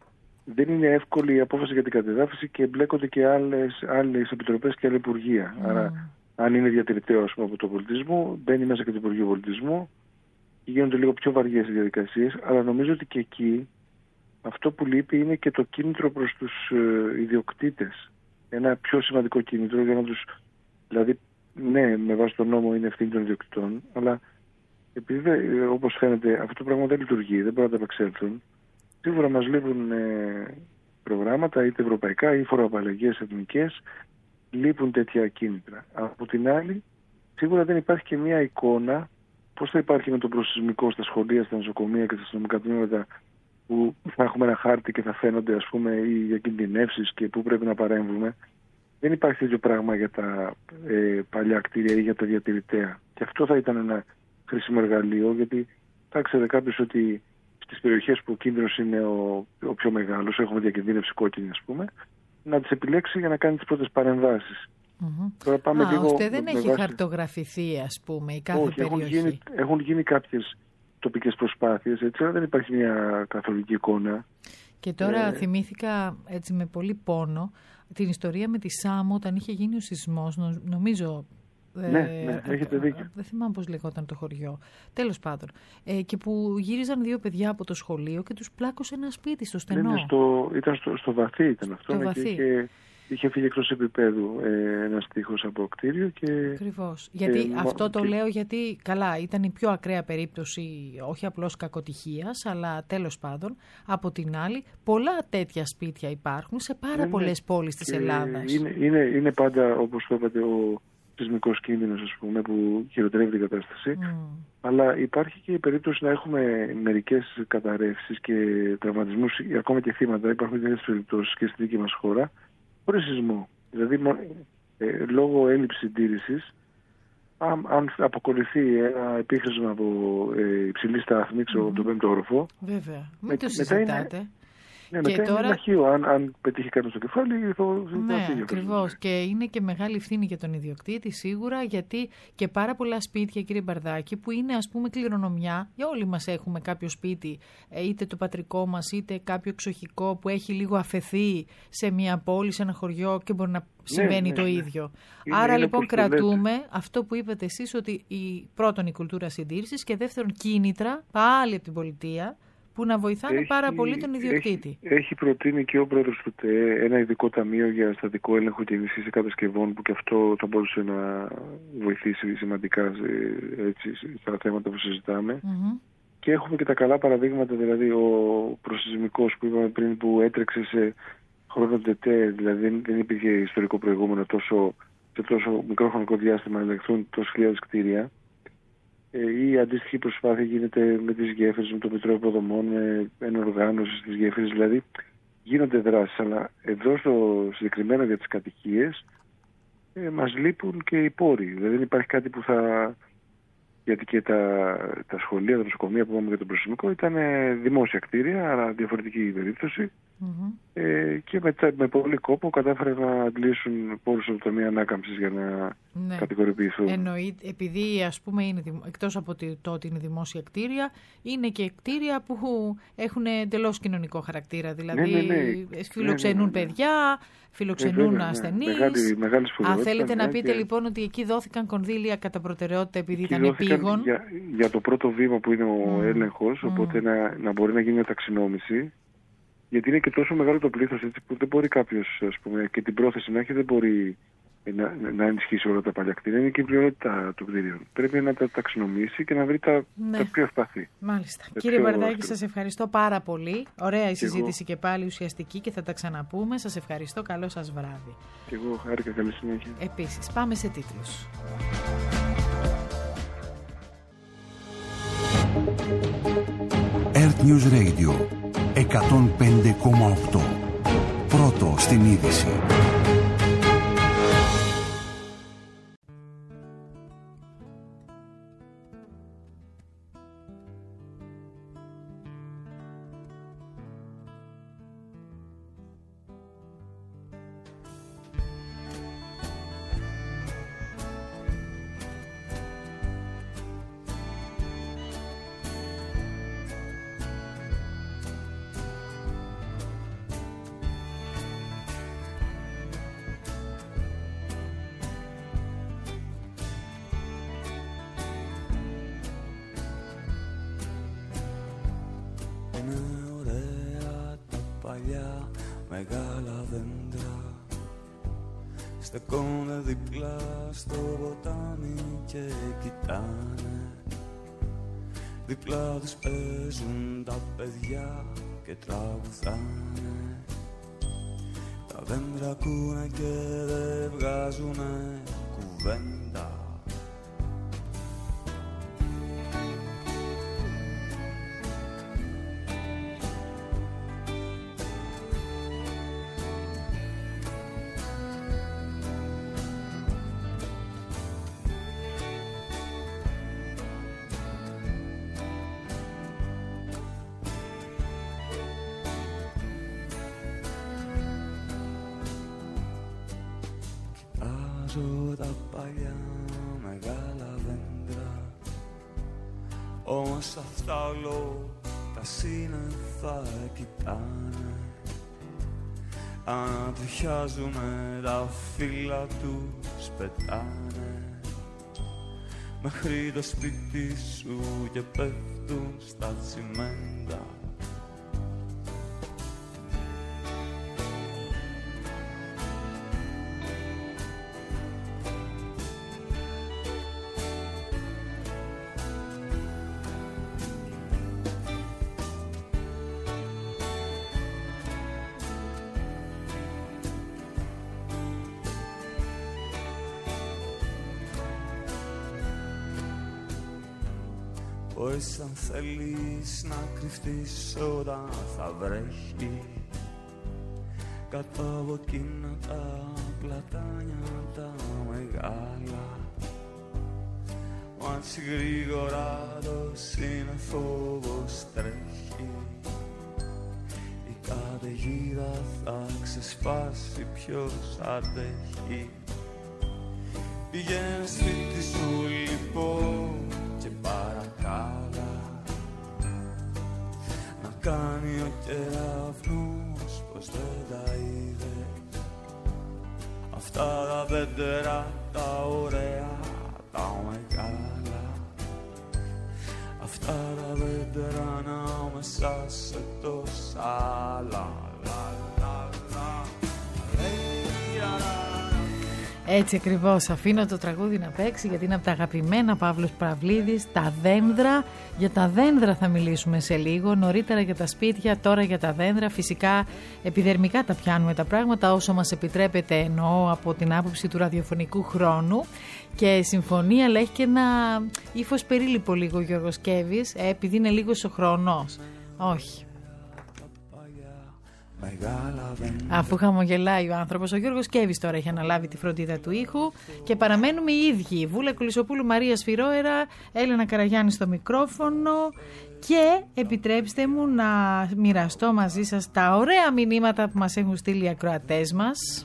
Speaker 5: δεν είναι εύκολη η απόφαση για την κατεδάφιση και εμπλέκονται και άλλες, άλλες επιτροπές και άλλα υπουργεία. Mm. Άρα, αν είναι διατηρηταίο, ας πούμε, από τον πολιτισμό, μπαίνει μέσα και το Υπουργείο Πολιτισμού και γίνονται λίγο πιο βαριές οι διαδικασίες. Αλλά νομίζω ότι και εκεί αυτό που λείπει είναι και το κίνητρο προς τους ε, ιδιοκτήτες. Ένα πιο σημαντικό κίνητρο για να τους. Δηλαδή, ναι, με βάση τον νόμο είναι ευθύνη των ιδιοκτητών, αλλά επειδή όπως φαίνεται αυτό το πράγμα δεν λειτουργεί, δεν μπορούν να τα επεξέλθουν, σίγουρα μας λείπουν ε, προγράμματα είτε ευρωπαϊκά ή φοροαπαλλαγές εθνικές, λείπουν τέτοια κίνητρα. Από την άλλη, σίγουρα δεν υπάρχει και μια εικόνα πώς θα υπάρχει με το προσεισμικό στα σχολεία, στα νοσοκομεία και στα αστυνομικά τμήματα, που θα έχουμε ένα χάρτη και θα φαίνονται, ας πούμε, οι διακινδυνεύσεις και πού πρέπει να παρέμβουμε. Δεν υπάρχει τέτοιο πράγμα για τα ε, παλιά κτίρια ή για τα διατηρητέα. Και αυτό θα ήταν ένα χρήσιμο εργαλείο, γιατί θα ξέρετε κάποιος ότι στις περιοχές που ο κίνδυνος είναι ο, ο πιο μεγάλος, έχουμε διακινδύνευση κόκκινη, ας πούμε, να τις επιλέξει για να κάνει τις πρώτες παρεμβάσεις.
Speaker 4: Mm-hmm.
Speaker 5: Τώρα πάμε
Speaker 4: Α,
Speaker 5: λίγο
Speaker 4: ώστε δεν έχει
Speaker 5: βάση...
Speaker 4: χαρτογραφηθεί, ας πούμε, η κάθε
Speaker 5: Όχι,
Speaker 4: περιοχή.
Speaker 5: Έχουν γίνει, έχουν γίνει κάποιες τοπικές προσπάθειες, έτσι, αλλά δεν υπάρχει μια καθολική εικόνα.
Speaker 4: Και τώρα
Speaker 5: ε...
Speaker 4: θυμήθηκα έτσι με πολύ πόνο την ιστορία με τη Σάμο όταν είχε γίνει ο σεισμός, νομίζω.
Speaker 5: Ναι, ναι, ε, έχετε δίκιο.
Speaker 4: Δεν θυμάμαι πώς λεγόταν το χωριό. Τέλος πάντων. Ε, και που γύριζαν δύο παιδιά από το σχολείο και τους πλάκωσε ένα σπίτι στο στενό.
Speaker 5: Ναι, ναι, στο, ήταν στο, στο βαθύ ήταν αυτό.
Speaker 4: Στο
Speaker 5: ναι,
Speaker 4: βαθύ.
Speaker 5: Και είχε, είχε φύγει εκτός επίπεδου ε, ένας τείχος από κτίριο. Και,
Speaker 4: ακριβώς. Γιατί ε, αυτό το
Speaker 5: και...
Speaker 4: λέω γιατί, καλά, ήταν η πιο ακραία περίπτωση, όχι απλώς κακοτυχίας, αλλά τέλος πάντων, από την άλλη, πολλά τέτοια σπίτια υπάρχουν σε πάρα ναι, πολλές ναι. πόλεις της Ελλάδας.
Speaker 5: Είναι, είναι, είναι πάντα, όπως το είπατε, ο σεισμικός κίνδυνος, ας πούμε, που χειροτερεύει την κατάσταση. Mm. Αλλά υπάρχει και η περίπτωση να έχουμε μερικές καταρρεύσεις και τραυματισμούς ή ακόμα και θύματα. Υπάρχουν και τέτοιες περιπτώσεις και στη δική μας χώρα, χωρίς σεισμό. Δηλαδή, ε, λόγω έλλειψης συντήρησης, αν, αν αποκολληθεί ένα επίχρησμα από ε, υψηλή στάθμη, ξέρω, mm. τον πέμπτο όροφο.
Speaker 4: Βέβαια. Μην το συζητάτε.
Speaker 5: Ναι, και μετά τώρα... είναι λαχείο. Αν, αν πετύχει κάποιο στο κεφάλι, θα
Speaker 4: ναι, ακριβώς. Και είναι και μεγάλη ευθύνη για τον ιδιοκτήτη, σίγουρα, γιατί και πάρα πολλά σπίτια, κύριε Μπαρδάκη, που είναι, ας πούμε, κληρονομιά. Για όλοι μας έχουμε κάποιο σπίτι, είτε το πατρικό μας, είτε κάποιο εξοχικό που έχει λίγο αφαιθεί σε μια πόλη, σε ένα χωριό και μπορεί να συμβαίνει ναι, ναι, το ναι. ίδιο. Είναι, Άρα, είναι λοιπόν, κρατούμε λέτε. αυτό που είπατε εσείς, ότι η, πρώτον η κουλτούρα συντήρησης και δεύτερον κίνητρα, πάλι από την πολιτεία, που να βοηθάνε έχει, πάρα πολύ τον ιδιοκτήτη.
Speaker 5: Έχει, έχει προτείνει και ο πρόεδρος του ΤΕ ένα ειδικό ταμείο για στατικό έλεγχο και ενισχύση κατασκευών, που και αυτό θα μπορούσε να βοηθήσει σημαντικά έτσι, στα θέματα που συζητάμε. Mm-hmm. Και έχουμε και τα καλά παραδείγματα, δηλαδή ο προσεισμικός που είπαμε πριν, που έτρεξε σε χρόνο ΤΕ, δηλαδή δεν υπήρχε ιστορικό προηγούμενο τόσο, σε τόσο μικρό χρονικό διάστημα να ελεγχθούν τόσες χιλιάδες κτίρια. Ή αντίστοιχη προσπάθεια γίνεται με τις γέφυρες, με το Μητρό Υποδομών, με ενοργάνωση στις γέφυρες. Δηλαδή γίνονται δράσεις, αλλά εδώ στο συγκεκριμένο για τις κατοικίες ε, μας λείπουν και οι πόροι. Δηλαδή δεν υπάρχει κάτι που θα... Γιατί και τα, τα σχολεία, τα νοσοκομεία που είπαμε για τον προσεισμικό ήταν δημόσια κτίρια, αλλά διαφορετική περίπτωση. Mm-hmm. Ε, και με, με πολύ κόπο κατάφεραν να αντλήσουν πόρους από το Ταμείο Ανάκαμψης για να ναι. κατηγορηποιηθούν.
Speaker 4: Εννοείται, επειδή ας πούμε είναι, εκτός από το ότι είναι δημόσια κτίρια, είναι και κτίρια που έχουν εντελώς κοινωνικό χαρακτήρα. Δηλαδή ναι, ναι, ναι. φιλοξενούν ναι, ναι, ναι. παιδιά, φιλοξενούν ε, ασθενείς. Ναι. Μεγάλη, μεγάλη Αν θέλετε ναι, να πείτε και... λοιπόν ότι εκεί δόθηκαν κονδύλια κατά προτεραιότητα επειδή εκεί ήταν επίγον.
Speaker 5: Για, για το πρώτο βήμα που είναι ο mm. έλεγχος, οπότε mm. να, να μπορεί να γίνει μια ταξινόμηση. Γιατί είναι και τόσο μεγάλο το πλήθος, έτσι, που δεν μπορεί κάποιος, ας πούμε, και την πρόθεση να έχει, δεν μπορεί να, να ενισχύσει όλα τα παλιά κτίρια. Είναι και η πληρότητα των κτίριων. Πρέπει να τα ταξινομήσει και να βρει τα, ναι. τα πιο ευπαθή.
Speaker 4: Μάλιστα. Τα Κύριε Μπαρδάκη, σας ευχαριστώ πάρα πολύ. Ωραία η συζήτηση και, και πάλι ουσιαστική και θα τα ξαναπούμε. Σας ευχαριστώ. Καλό σας βράδυ.
Speaker 5: Και εγώ χάρηκα. Καλή συνέχεια.
Speaker 4: Επίσης, πάμε σε τίτλους.
Speaker 1: Earth News Radio εκατόν πέντε κόμμα οκτώ. Πρώτο στην είδηση.
Speaker 3: είναι ωραία τα παλιά μεγάλα δέντρα, στεκόνται διπλά στο ποτάμι και κοιτάνε. Διπλά τους παίζουν τα παιδιά και τραγουδάνε. Τα δέντρα ακούνε και δεν βγάζουνε κουβέντα. Τα παλιά μεγάλα δέντρα, όμως αυτά όλο τα σύννεφα κοιτάνε. Ανατριχιάζουνε τα φύλλα τους πετάνε μέχρι το σπίτι σου και πέφτουν στα τσιμέντα. Πως αν θέλεις να κρυφτείς όταν θα βρέχει κάτω από εκείνα τα πλατάνια τα μεγάλα, μα έτσι γρήγορα το σύννεφο πως τρέχει, η καταιγίδα θα ξεσπάσει ποιος αντέχει. Πήγαινε σπίτι σου λοιπόν και παρακάλα να κάνει ο κεραυνός πως δεν τα είδε αυτά τα δέντερα τα ωραία τα μεγάλα, αυτά τα δέντερα ανάμεσα σε τόσα άλλα.
Speaker 4: Έτσι ακριβώς, αφήνω το τραγούδι να παίξει γιατί είναι από τα αγαπημένα Παύλος Παυλίδης. Τα δέντρα, για τα δέντρα θα μιλήσουμε σε λίγο. Νωρίτερα για τα σπίτια, τώρα για τα δέντρα. Φυσικά επιδερμικά τα πιάνουμε τα πράγματα όσο μας επιτρέπεται, εννοώ από την άποψη του ραδιοφωνικού χρόνου. Και συμφωνεί, αλλά έχει και ένα ύφος περίληπο λίγο ο Γιώργος Κέβης, ε, επειδή είναι λίγος ο χρόνος. Όχι. Αφού χαμογελάει ο άνθρωπος, ο Γιώργος Κέβης τώρα έχει αναλάβει τη φροντίδα του ήχου και παραμένουμε οι ίδιοι. Βούλα Κουλισσοπούλου, Μαρία Σφυρόερα, Έλενα Καραγιάννη στο μικρόφωνο και επιτρέψτε μου να μοιραστώ μαζί σας τα ωραία μηνύματα που μας έχουν στείλει οι ακροατές μας.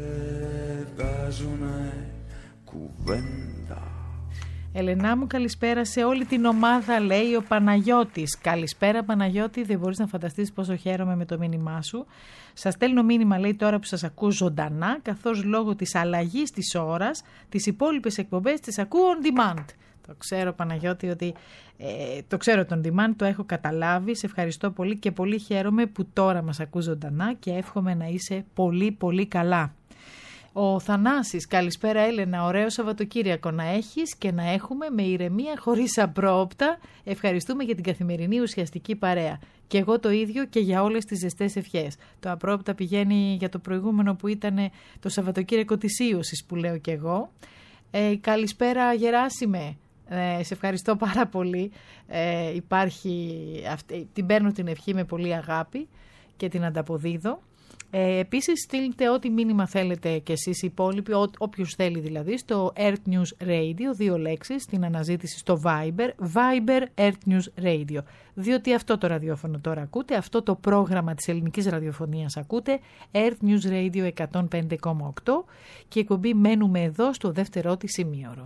Speaker 4: Ελενά μου, καλησπέρα σε όλη την ομάδα, λέει ο Παναγιώτης. Καλησπέρα Παναγιώτη, δεν μπορείς να φανταστείς πόσο χαίρομαι με το μήνυμά σου. Σας στέλνω μήνυμα, λέει, τώρα που σας ακούω ζωντανά, καθώς λόγω της αλλαγής της ώρας, τις υπόλοιπες εκπομπές τις ακούω on demand. Το ξέρω Παναγιώτη ότι ε, το ξέρω τον demand, το έχω καταλάβει. Σε ευχαριστώ πολύ και πολύ χαίρομαι που τώρα μας ακούς ζωντανά και εύχομαι να είσαι πολύ πολύ καλά. Ο Θανάσης, καλησπέρα Έλενα, ωραίο Σαββατοκύριακο να έχεις και να έχουμε με ηρεμία χωρίς απρόοπτα. Ευχαριστούμε για την καθημερινή ουσιαστική παρέα. Και εγώ το ίδιο και για όλες τις ζεστές ευχές. Το απρόοπτα πηγαίνει για το προηγούμενο που ήταν το Σαββατοκύριακο της Ίωσης που λέω και εγώ. Ε, καλησπέρα Γεράσιμε, ε, σε ευχαριστώ πάρα πολύ. Ε, υπάρχει αυτή, την παίρνω την ευχή με πολύ αγάπη και την ανταποδίδω. Ε, επίσης στείλτε ό,τι μήνυμα θέλετε και εσείς οι υπόλοιποι, ό, όποιος θέλει δηλαδή, στο Earth News Radio, δύο λέξεις, στην αναζήτηση στο Viber, Viber Earth News Radio. Διότι αυτό το ραδιόφωνο τώρα ακούτε, αυτό το πρόγραμμα της ελληνικής ραδιοφωνίας ακούτε, Earth News Radio εκατόν πέντε κόμμα οκτώ και η εκπομπή μένουμε εδώ στο δεύτερό της ημίωρο.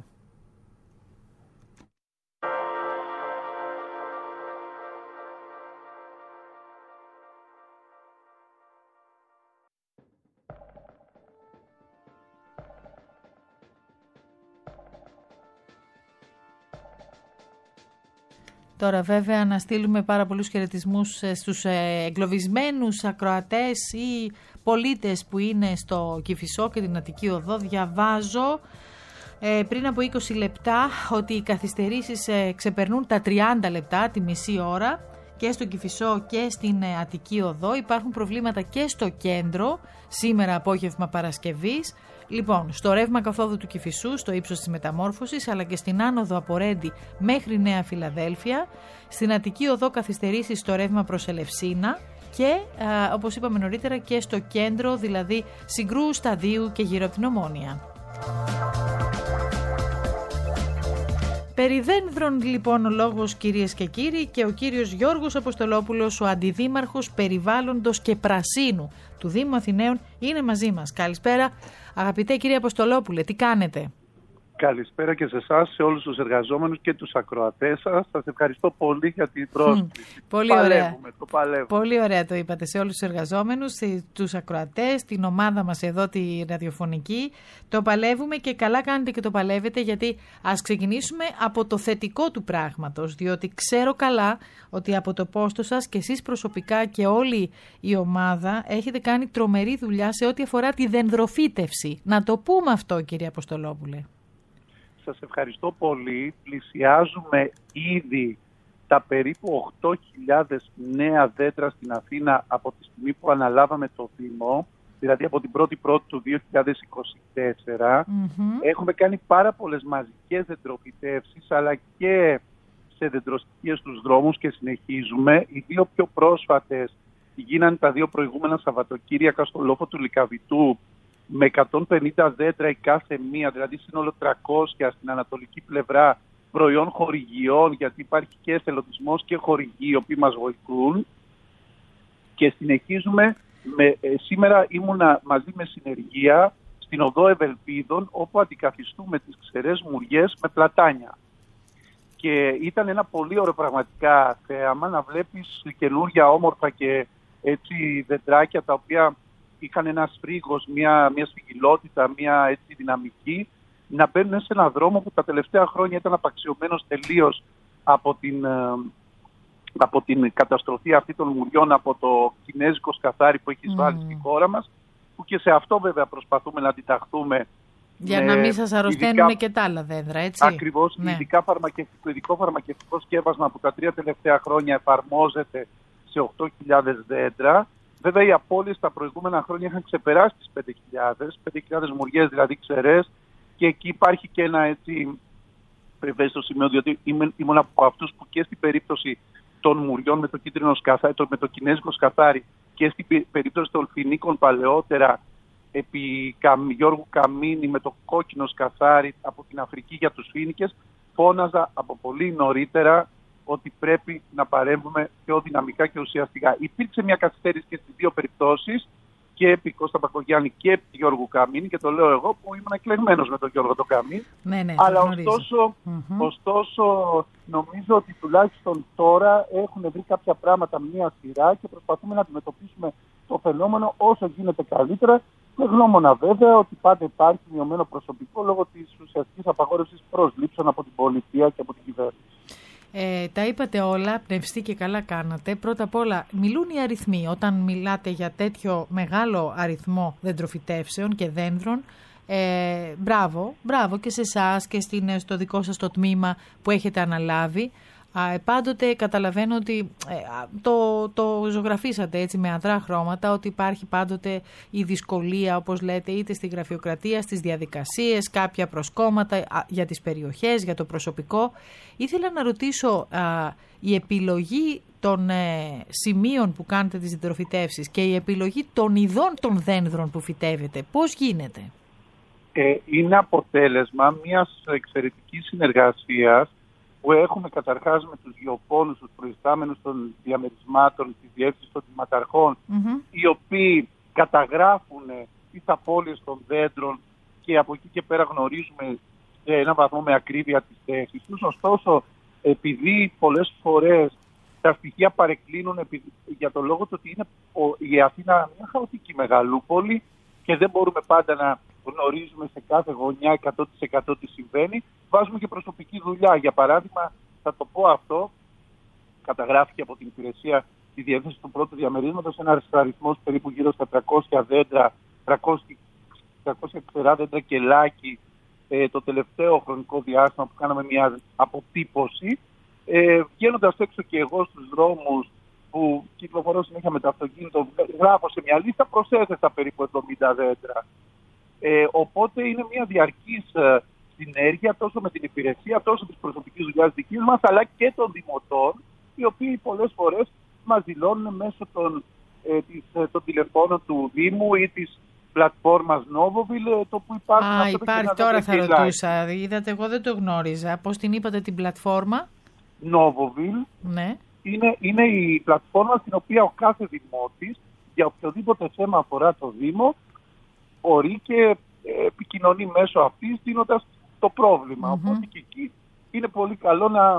Speaker 4: Τώρα βέβαια να στείλουμε πάρα πολλούς χαιρετισμούς στους εγκλωβισμένους ακροατές ή πολίτες που είναι στο Κηφισό και την Αττική Οδό. Διαβάζω ε, πριν από είκοσι λεπτά ότι οι καθυστερήσεις ε, ξεπερνούν τα τριάντα λεπτά, τη μισή ώρα, και στο Κηφισό και στην ε, Αττική Οδό. Υπάρχουν προβλήματα και στο κέντρο σήμερα απόγευμα Παρασκευής. Λοιπόν, στο ρεύμα καθόδου του Κηφισού, στο ύψος της Μεταμόρφωσης, αλλά και στην άνοδο από Ρέντι μέχρι Νέα Φιλαδέλφια. Στην Αττική Οδό καθυστερήσεις στο ρεύμα προς Ελευσίνα και, α, όπως είπαμε νωρίτερα, και στο κέντρο, δηλαδή Συγκρού, Σταδίου και γύρω από την Ομόνια. Περί δένδρων λοιπόν ο λόγος, κυρίες και κύριοι, και ο κύριος Γιώργος Αποστολόπουλος, ο Αντιδήμαρχος Περιβάλλοντος και Πρασίνου του Δήμου Αθηναίων, είναι μαζί μας. Καλησπέρα αγαπητέ κύριε Αποστολόπουλε, τι κάνετε?
Speaker 6: Καλησπέρα και σε εσάς, σε όλους τους εργαζόμενους και τους ακροατές σας. Σας ευχαριστώ πολύ για την πρόσκληση.
Speaker 4: Πολύ ωραία. Το παλεύουμε. Πολύ ωραία το είπατε, σε όλους τους εργαζόμενους, τους ακροατές, την ομάδα μας εδώ τη ραδιοφωνική. Το παλεύουμε και καλά κάνετε και το παλεύετε, γιατί ας ξεκινήσουμε από το θετικό του πράγματος, διότι ξέρω καλά ότι από το πόστο σας και εσείς προσωπικά και όλη η ομάδα έχετε κάνει τρομερή δουλειά σε ό,τι αφορά τη δενδροφύτευση. Να το πούμε αυτό, κύριε Αποστολόπουλε.
Speaker 6: Σας ευχαριστώ πολύ. Πλησιάζουμε ήδη τα περίπου οκτώ χιλιάδες νέα δέντρα στην Αθήνα από τη στιγμή που αναλάβαμε το Δήμο, δηλαδή από την πρώτη πρώτη του δύο χιλιάδες είκοσι τέσσερα. Mm-hmm. Έχουμε κάνει πάρα πολλές μαζικές δεντροφυτεύσεις, αλλά και σε δεντροστοιχίες στους δρόμους και συνεχίζουμε. Οι δύο πιο πρόσφατες γίνανε τα δύο προηγούμενα Σαββατοκύριακα στο λόφο του Λυκαβητού, με εκατόν πενήντα δέντρα η κάθε μία, δηλαδή σύνολο τριακόσια στην ανατολική πλευρά, προϊόν χορηγιών, γιατί υπάρχει και εθελοντισμός και χορηγοί οι οποίοι μας βοηθούν. Και συνεχίζουμε, με, ε, σήμερα ήμουνα μαζί με συνεργεία στην Οδό Ευελπίδων, όπου αντικαθιστούμε τις ξερές μουριές με πλατάνια. Και ήταν ένα πολύ ωραίο πραγματικά θέαμα να βλέπεις καινούργια όμορφα και έτσι δεντράκια, τα οποία είχαν ένα σφρίγος, μια, μια σφυγγυλότητα, μια έτσι δυναμική, να μπαίνουν σε έναν δρόμο που τα τελευταία χρόνια ήταν απαξιωμένος τελείως από την, από την καταστροφή αυτή των μουριών, από το κινέζικο σκαθάρι που έχει βάλει mm. στη χώρα μας, που και σε αυτό βέβαια προσπαθούμε να αντιταχθούμε.
Speaker 4: Για να μην σας αρρωσταίνουν ειδικά, και τα άλλα δέντρα, έτσι.
Speaker 6: Ακριβώς, ναι. ειδικά φαρμακευτικό, ειδικό φαρμακευτικό σκεύασμα που τα τρία τελευταία χρόνια εφαρμόζεται σε οκτώ χιλιάδες δέντρα. Βέβαια, οι απώλειες τα προηγούμενα χρόνια είχαν ξεπεράσει τις πέντε χιλιάδες, πέντε χιλιάδες μουριές δηλαδή ξερές, και εκεί υπάρχει και ένα έτσι ευαίσθητο σημείο, διότι ήμουν από αυτούς που και στην περίπτωση των μουριών με το κίτρινο σκαθάρι, με το κινέζικο σκαθάρι, και στην περίπτωση των φοινίκων παλαιότερα, επί Γιώργου Καμίνη με το κόκκινο σκαθάρι από την Αφρική για τους φοίνικες, φώναζα από πολύ νωρίτερα ότι πρέπει να παρέμβουμε πιο δυναμικά και ουσιαστικά. Υπήρξε μια καθυστέρηση και στις δύο περιπτώσεις, και επί Κώστα Μπακογιάννη και επί Γιώργου Καμίνη, και το λέω εγώ που ήμουν εκλεγμένος με τον Γιώργο τον Καμίνη.
Speaker 4: Ναι, ναι,
Speaker 6: αλλά ωστόσο, mm-hmm. ωστόσο νομίζω ότι τουλάχιστον τώρα έχουν βρει κάποια πράγματα μια σειρά και προσπαθούμε να αντιμετωπίσουμε το φαινόμενο όσο γίνεται καλύτερα, με γνώμονα βέβαια ότι πάντα υπάρχει μειωμένο προσωπικό λόγω της ουσιαστικής απαγόρευσης προσλήψεων από την πολιτεία και από την κυβέρνηση.
Speaker 4: Ε, τα είπατε όλα, πνευστή και καλά κάνατε. Πρώτα απ' όλα, μιλούν οι αριθμοί. Όταν μιλάτε για τέτοιο μεγάλο αριθμό δεντροφυτεύσεων και δένδρων, ε, μπράβο, μπράβο και σε εσάς και στην, στο δικό σας το τμήμα που έχετε αναλάβει. Α, πάντοτε καταλαβαίνω ότι ε, το, το ζωγραφίσατε έτσι με αδρά χρώματα, ότι υπάρχει πάντοτε η δυσκολία, όπως λέτε, είτε στη γραφειοκρατία, στις διαδικασίες, κάποια προσκόμματα α, για τις περιοχές, για το προσωπικό. Ήθελα να ρωτήσω, α, η επιλογή των ε, σημείων που κάνετε τις δεντροφυτεύσεις και η επιλογή των ειδών των δένδρων που φυτεύετε, πώς γίνεται?
Speaker 6: Ε, είναι αποτέλεσμα μιας εξαιρετικής συνεργασίας που έχουμε καταρχάς με τους γεωπόνους, τους προϊστάμενους των διαμερισμάτων, της διεύθυνσης των τμήματαρχών, mm-hmm. οι οποίοι καταγράφουν τις απώλειες των δέντρων και από εκεί και πέρα γνωρίζουμε σε έναν βαθμό με ακρίβεια τις θέσεις τους. Ωστόσο, επειδή πολλές φορές τα στοιχεία παρεκκλίνουν επειδή, για τον λόγο ότι είναι η Αθήνα μια χαοτική μεγαλούπολη και δεν μπορούμε πάντα να γνωρίζουμε σε κάθε γωνιά εκατό τοις εκατό τι συμβαίνει, βάζουμε και προσωπική δουλειά. Για παράδειγμα, θα το πω αυτό, καταγράφηκε από την υπηρεσία τη διεύθυνση του πρώτου διαμερίσματος, ένας αριθμός περίπου γύρω στα τριακόσια δέντρα, τριακόσια ξερά δέντρα και λάκι, ε, το τελευταίο χρονικό διάστημα που κάναμε μια αποτύπωση. Ε, βγαίνοντας έξω και εγώ στους δρόμους που κυκλοφορώ συνέχεια με το αυτοκίνητο, γράφω σε μια λίστα, προσέθεσα περίπου εβδομήντα δέντρα. Ε, οπότε είναι μια διαρκής ε, συνέργεια τόσο με την υπηρεσία, τόσο της προσωπικής δουλειάς δικής μας, αλλά και των δημοτών, οι οποίοι πολλές φορές μας δηλώνουν μέσω των, ε, της, ε, των τηλεφώνων του Δήμου ή της πλατφόρμας Novoville, το που υπάρχουν...
Speaker 4: Α, υπάρχει, τώρα θα ρωτούσα. Είδατε, εγώ δεν το γνώριζα. Πώς την είπατε την πλατφόρμα?
Speaker 6: Novoville.
Speaker 4: Ναι.
Speaker 6: Είναι, είναι η πλατφόρμα στην οποία ο κάθε δημότης, για οποιοδήποτε θέμα αφορά το Δήμο, μπορεί και επικοινωνεί μέσω αυτής, δίνοντας το πρόβλημα. Mm-hmm. Οπότε και εκεί είναι πολύ καλό να,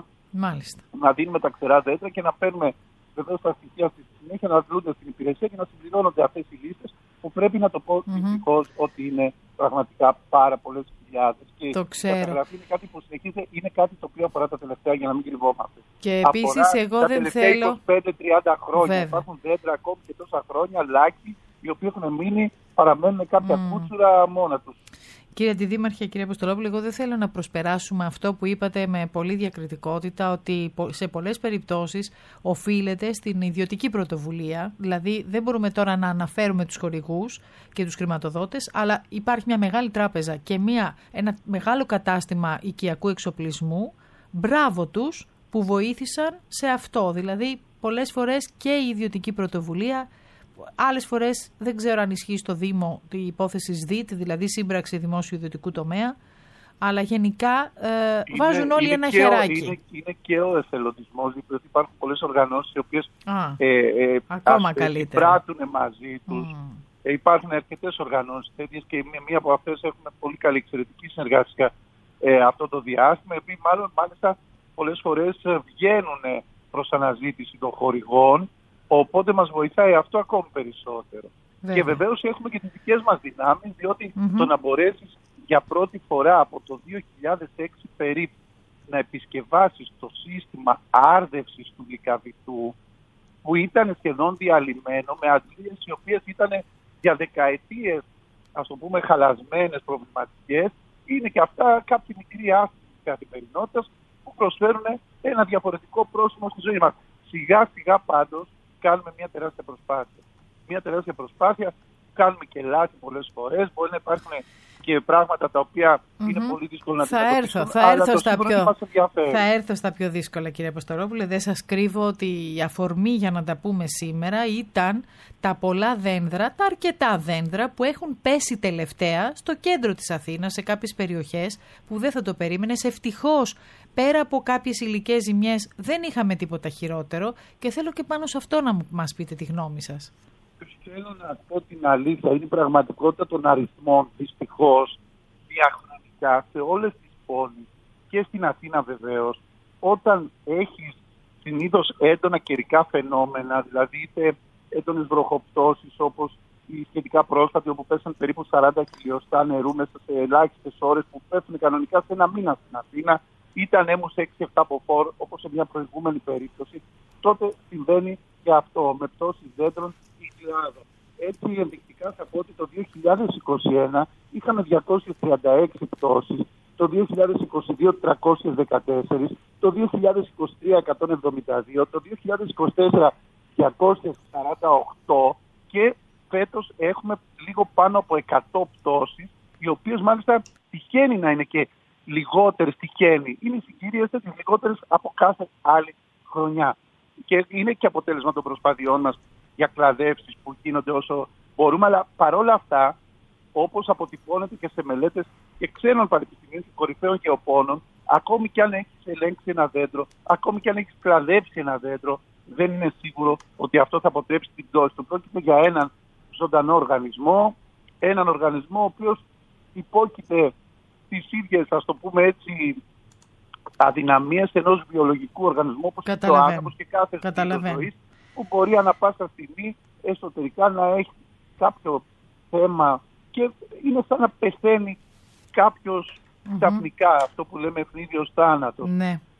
Speaker 6: να δίνουμε τα ξερά δέντρα και να παίρνουμε βεβαίως τα στοιχεία στη συνέχεια, να δλούνται στην υπηρεσία και να συμπληρώνονται αυτές οι λίστες, που πρέπει να το πω mm-hmm. δυστυχώς ότι είναι πραγματικά πάρα πολλές χιλιάδες. Και
Speaker 4: το ξέρω.
Speaker 6: Η καταγραφή είναι κάτι που συνεχίζεται, είναι κάτι το οποίο αφορά τα τελευταία, για να μην κρυβόμαστε.
Speaker 4: Και επίσης εγώ
Speaker 6: τα
Speaker 4: δεν θέλω...
Speaker 6: Τα τελευταία είκοσι πέντε τριάντα χρόνια.
Speaker 4: Βέβαια.
Speaker 6: Υπάρχουν δέντρα ακόμη και τόσα χρόνια, λάκι, οι οποίοι έχουν μείνει, παραμένουν με κάποια mm. κούτσουρα μόνα τους.
Speaker 4: Κύριε Αντιδήμαρχε, κύριε Αποστολόπουλο, εγώ δεν θέλω να προσπεράσουμε αυτό που είπατε με πολύ διακριτικότητα, ότι σε πολλές περιπτώσεις οφείλεται στην ιδιωτική πρωτοβουλία. Δηλαδή δεν μπορούμε τώρα να αναφέρουμε τους χορηγούς και τους χρηματοδότες, αλλά υπάρχει μια μεγάλη τράπεζα και μια, ένα μεγάλο κατάστημα οικιακού εξοπλισμού. Μπράβο τους που βοήθησαν σε αυτό. Δηλαδή πολλές φορές και η ιδιωτική πρωτοβουλία. Άλλες φορές δεν ξέρω αν ισχύει στο Δήμο η υπόθεση ΣΔΙΤ, δηλαδή σύμπραξη δημόσιο-ιδιωτικού τομέα, αλλά γενικά ε, είναι, βάζουν όλοι
Speaker 6: είναι
Speaker 4: ένα
Speaker 6: και
Speaker 4: χεράκι.
Speaker 6: Ο, είναι, είναι και ο εθελοντισμός, διότι υπάρχουν πολλές οργανώσεις οι οποίες
Speaker 4: ε, ε, ακόμα καλύτερα
Speaker 6: πράττουν μαζί τους. Mm. Ε, υπάρχουν αρκετές οργανώσεις τέτοιες και μία από αυτές έχουμε πολύ καλή εξαιρετική συνεργασία ε, αυτό το διάστημα, επειδή μάλλον μάλιστα πολλές φορές βγαίνουν προς αναζήτηση των χορηγών. Οπότε μας βοηθάει αυτό ακόμη περισσότερο. Βέβαια. Και βεβαίως έχουμε και τις δικές μας δυνάμεις, διότι mm-hmm. το να μπορέσεις για πρώτη φορά από το δύο χιλιάδες έξι περίπου να επισκευάσεις το σύστημα άρδευσης του Λυκαβητού, που ήταν σχεδόν διαλυμένο, με αντλίες οι οποίες ήταν για δεκαετίες, ας το πούμε, χαλασμένες, προβληματικές, είναι και αυτά κάποιοι μικροί άστοι της καθημερινότητας που προσφέρουν ένα διαφορετικό πρόσημο στη ζωή μας. Σιγά σιγά πάντως κάνουμε μια τεράστια προσπάθεια. Μια τεράστια προσπάθεια, κάνουμε και λάθη πολλές φορές, μπορεί να υπάρχουν και πράγματα τα οποία mm-hmm. είναι πολύ δύσκολο να
Speaker 4: θα
Speaker 6: αντιμετωπίσουν,
Speaker 4: έρθω, θα
Speaker 6: αλλά
Speaker 4: έρθω
Speaker 6: το
Speaker 4: στα πιο,
Speaker 6: μας ενδιαφέρει.
Speaker 4: Θα έρθω στα πιο δύσκολα, κύριε Αποστολόπουλε. Δεν σας κρύβω ότι η αφορμή για να τα πούμε σήμερα ήταν τα πολλά δένδρα, τα αρκετά δένδρα που έχουν πέσει τελευταία στο κέντρο της Αθήνας, σε κάποιες περιοχές που δεν θα το περίμενες. Ευτυχώς, πέρα από κάποιες υλικές ζημιές, δεν είχαμε τίποτα χειρότερο και θέλω και πάνω σε αυτό να μας πείτε τη γνώμη σας.
Speaker 6: Θέλω να πω την αλήθεια, είναι η πραγματικότητα των αριθμών, δυστυχώς, διαχρονικά σε όλες τις πόλεις και στην Αθήνα βεβαίως, όταν έχεις συνήθως έντονα καιρικά φαινόμενα, δηλαδή είτε έντονες βροχοπτώσεις όπως η σχετικά πρόσφατη, όπου πέσαν περίπου σαράντα χιλιοστά νερού μέσα σε ελάχιστες ώρες που πέφτουν κανονικά σε ένα μήνα στην Αθήνα, είτε ανέμους έξι επτά από φορ, όπως σε μια προηγούμενη περίπτωση, τότε συμβαίνει και αυτό με πτώσεις δέντρων ή κλάδων. Έτσι, ενδεικτικά θα πω ότι το δύο χιλιάδες είκοσι ένα είχαμε διακόσιες τριάντα έξι πτώσεις, το δύο χιλιάδες είκοσι δύο τριακόσιες δεκατέσσερα, το δύο χιλιάδες είκοσι τρία εκατόν εβδομήντα δύο, το δύο χιλιάδες είκοσι τέσσερα διακόσιες σαράντα οκτώ και φέτος έχουμε λίγο πάνω από εκατό πτώσεις, οι οποίες μάλιστα τυχαίνει να είναι και λιγότερες, τυχαίνει. Είναι οι συγκύριες τις λιγότερες από κάθε άλλη χρονιά. Και είναι και αποτέλεσμα των προσπαθειών μας για κλαδεύσεις που γίνονται όσο μπορούμε, αλλά παρόλα αυτά, όπως αποτυπώνεται και σε μελέτες και ξένων πανεπιστημίων και κορυφαίων γεωπόνων, ακόμη και αν έχεις ελέγξει ένα δέντρο, ακόμη και αν έχεις κλαδέψει ένα δέντρο, δεν είναι σίγουρο ότι αυτό θα αποτρέψει την πτώση του. Πρόκειται για έναν ζωντανό οργανισμό, έναν οργανισμό ο οποίος υπόκειται τις ίδιες, ας το πούμε έτσι, αδυναμίες ενός βιολογικού οργανισμού, όπως και το άνθρωπος και κάθε είδος ζωής, που μπορεί ανα πάσα στιγμή εσωτερικά να έχει κάποιο θέμα και είναι σαν να πεθαίνει κάποιος mm-hmm. ξαφνικά, αυτό που λέμε ευνίδιος θάνατος.
Speaker 4: Ναι.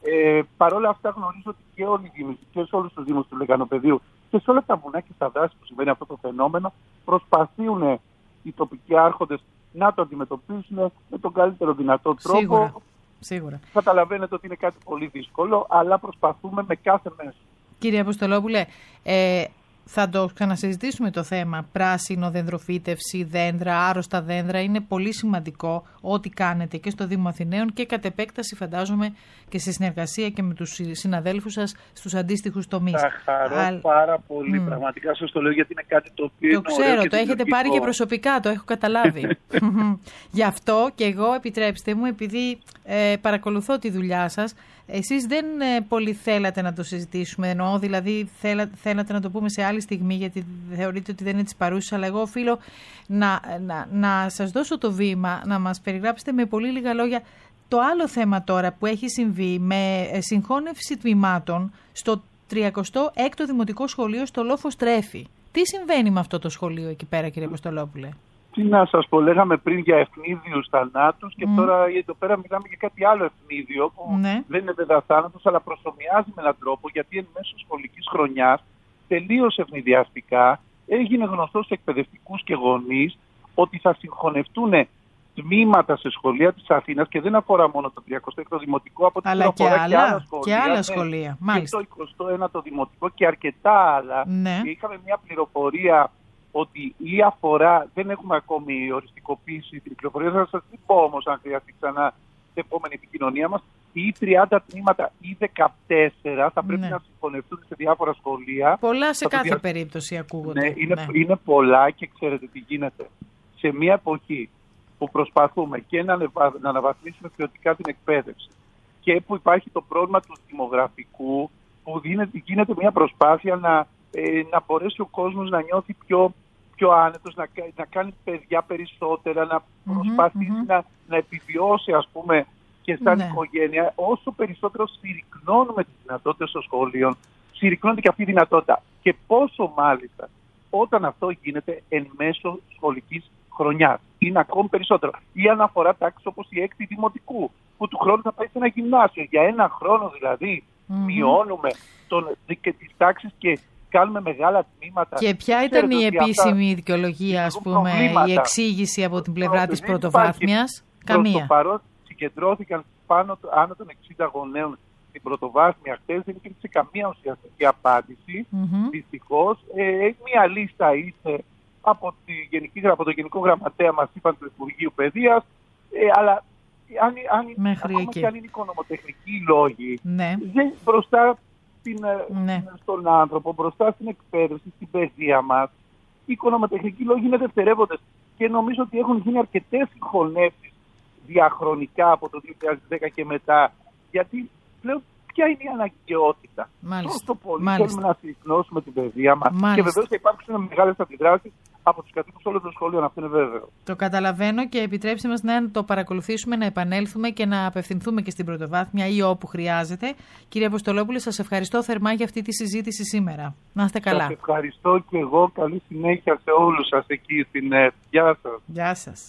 Speaker 6: Ε, Παρ' όλα αυτά γνωρίζω ότι και όλοι οι δήμοι και σε όλους τους δήμους του Λεκανοπεδίου και σε όλα τα βουνά και στα δάση που συμβαίνει αυτό το φαινόμενο προσπαθούν οι τοπικοί άρχοντες να το αντιμετωπίσουν με τον καλύτερο δυνατό τρόπο.
Speaker 4: Σίγουρα. Σίγουρα.
Speaker 6: Καταλαβαίνετε ότι είναι κάτι πολύ δύσκολο, αλλά προσπαθούμε με κάθε μέσο.
Speaker 4: Κύριε Αποστολόπουλε, ε, θα το ξανασυζητήσουμε το θέμα πράσινο, δενδροφύτευση, δέντρα, άρρωστα δέντρα. Είναι πολύ σημαντικό ό,τι κάνετε και στο Δήμο Αθηναίων και κατ' επέκταση φαντάζομαι και σε συνεργασία και με τους συναδέλφους σας στους αντίστοιχους τομείς.
Speaker 6: Θα χαρώ
Speaker 4: Α...
Speaker 6: πάρα πολύ. Mm. Πραγματικά σας το λέω γιατί είναι κάτι το οποίο
Speaker 4: το
Speaker 6: είναι
Speaker 4: ξέρω,
Speaker 6: ωραίο και
Speaker 4: το έχετε
Speaker 6: δημιουργικό.
Speaker 4: πάρει και προσωπικά, το έχω καταλάβει. Γι' αυτό και εγώ, επιτρέψτε μου, επειδή ε, παρακολουθώ τη δουλειά σας, εσείς δεν ε, πολύ θέλατε να το συζητήσουμε, εννοώ δηλαδή θέλα, θέλατε να το πούμε σε άλλη στιγμή γιατί θεωρείτε ότι δεν είναι της παρούσης, αλλά εγώ οφείλω να, να, να σας δώσω το βήμα, να μας περιγράψετε με πολύ λίγα λόγια το άλλο θέμα τώρα που έχει συμβεί με συγχώνευση τμήματων στο τριακοστό έκτο Δημοτικό Σχολείο στο Λόφος Τρέφη. Τι συμβαίνει με αυτό το σχολείο εκεί πέρα, κύριε Αποστολόπουλε?
Speaker 6: Τι να σας πω, λέγαμε πριν για ευνίδιους θανάτους και
Speaker 4: Mm.
Speaker 6: τώρα εδώ πέρα μιλάμε για κάτι άλλο ευνίδιο που
Speaker 4: Ναι.
Speaker 6: δεν είναι βέβαια θάνατος, αλλά προσομοιάζει με έναν τρόπο γιατί εν μέσω σχολικής χρονιάς τελείως ευνηδιαστικά έγινε γνωστό σε εκπαιδευτικούς και γονείς ότι θα συγχωνευτούν τμήματα σε σχολεία της Αθήνας και δεν αφορά μόνο το τριακοστό έκτο Δημοτικό, από
Speaker 4: Αλλά και
Speaker 6: αφορά
Speaker 4: άλλα,
Speaker 6: και άλλα σχολεία.
Speaker 4: και άλλα
Speaker 6: ναι,
Speaker 4: σχολεία.
Speaker 6: Και
Speaker 4: Μάλιστα.
Speaker 6: το εικοστό ένατο Δημοτικό και αρκετά άλλα.
Speaker 4: Ναι.
Speaker 6: Και είχαμε μια πληροφορία ότι η αφορά, δεν έχουμε ακόμη οριστικοποιήσει την πληροφορία, θα σας την πω όμως αν χρειαστεί ξανά την επόμενη επικοινωνία μας, ή τριάντα τμήματα ή δεκατέσσερα θα πρέπει
Speaker 4: Ναι.
Speaker 6: να συγχωνευτούν σε διάφορα σχολεία.
Speaker 4: Πολλά σε
Speaker 6: Θα το
Speaker 4: κάθε
Speaker 6: δια-
Speaker 4: περίπτωση ακούγονται.
Speaker 6: Ναι, είναι,
Speaker 4: Ναι.
Speaker 6: είναι πολλά και ξέρετε τι γίνεται. Σε μια εποχή που προσπαθούμε και να, ανεβα... να αναβαθμίσουμε ποιοτικά την εκπαίδευση και που υπάρχει το πρόβλημα του δημογραφικού, που γίνεται, γίνεται μια προσπάθεια να, ε, να μπορέσει ο κόσμος να νιώθει πιο, πιο άνετος, να, να κάνει παιδιά περισσότερα, να προσπαθήσει
Speaker 4: μμμ.
Speaker 6: να, να επιβιώσει ας πούμε και σαν
Speaker 4: Ναι.
Speaker 6: οικογένεια. Όσο περισσότερο συρρυκνώνουμε τις δυνατότητες των σχολείων, συρρυκνώνεται και αυτή η δυνατότητα. Και πόσο μάλιστα όταν αυτό γίνεται εν μέσω σχολικής χρονιάς. Είναι ακόμη περισσότερο. Ή αν αφορά τάξεις όπως η έκτη Δημοτικού, που του χρόνου θα πάει σε ένα γυμνάσιο. Για ένα χρόνο δηλαδή
Speaker 4: Mm-hmm.
Speaker 6: μειώνουμε τον, και τις τάξεις και κάνουμε μεγάλα τμήματα.
Speaker 4: Και ποια ήταν
Speaker 6: Ξέρετε
Speaker 4: η
Speaker 6: ότι αυτά
Speaker 4: επίσημη δικαιολογία, ας
Speaker 6: δημιουργούν
Speaker 4: πούμε,
Speaker 6: προβλήματα.
Speaker 4: η εξήγηση από την πλευρά
Speaker 6: Πρώτον,
Speaker 4: της
Speaker 6: δεν
Speaker 4: πρωτοβάθμιας?
Speaker 6: υπάρχει. Προς
Speaker 4: Καμία.
Speaker 6: το παρόν συγκεντρώθηκαν πάνω άνω των εξήντα γονέων στην πρωτοβάθμια χτες, δεν υπήρξε καμία ουσιαστική απάντηση.
Speaker 4: Μμμ.
Speaker 6: Δυστυχώς, ε, μία λίστα ήρθε από, τη Γενική, από το Γενικό Γραμματέα μας, είπαν του Υπουργείου Παιδείας, ε, αλλά αν, αν,
Speaker 4: Μέχρι
Speaker 6: ακόμα
Speaker 4: εκεί.
Speaker 6: και αν είναι οικονομοτεχνικοί λόγοι,
Speaker 4: Ναι.
Speaker 6: δεν, μπροστά στην, ε,
Speaker 4: Ναι.
Speaker 6: στον άνθρωπο, μπροστά στην εκπαίδευση, στην παιδεία μας, οι οικονομοτεχνικοί λόγοι είναι δευτερεύοντες και νομίζω ότι έχουν γίνει αρκετές συγχωνεύσεις διαχρονικά από το δύο χιλιάδες δέκα και μετά, γιατί πλέον ποια είναι η αναγκαιότητα?
Speaker 4: Μάλιστα.
Speaker 6: Τόσο πολύ
Speaker 4: Μάλιστα.
Speaker 6: θέλουμε να συρρυκνώσουμε την παιδεία μας και
Speaker 4: Μάλιστα.
Speaker 6: βεβαίως θα υπάρξουν μεγάλες αντιδράσεις από τους κατοίκους όλων των σχολείων, αυτό είναι βέβαιο.
Speaker 4: Το καταλαβαίνω και επιτρέψτε μας να το παρακολουθήσουμε, να επανέλθουμε και να απευθυνθούμε και στην πρωτοβάθμια ή όπου χρειάζεται. Κύριε Αποστολόπουλε, σας ευχαριστώ θερμά για αυτή τη συζήτηση σήμερα. Να είστε καλά.
Speaker 6: Σας ευχαριστώ και εγώ. Καλή συνέχεια σε όλους σας εκεί στην ΕΡΤ. Γεια σας.
Speaker 4: Γεια σας.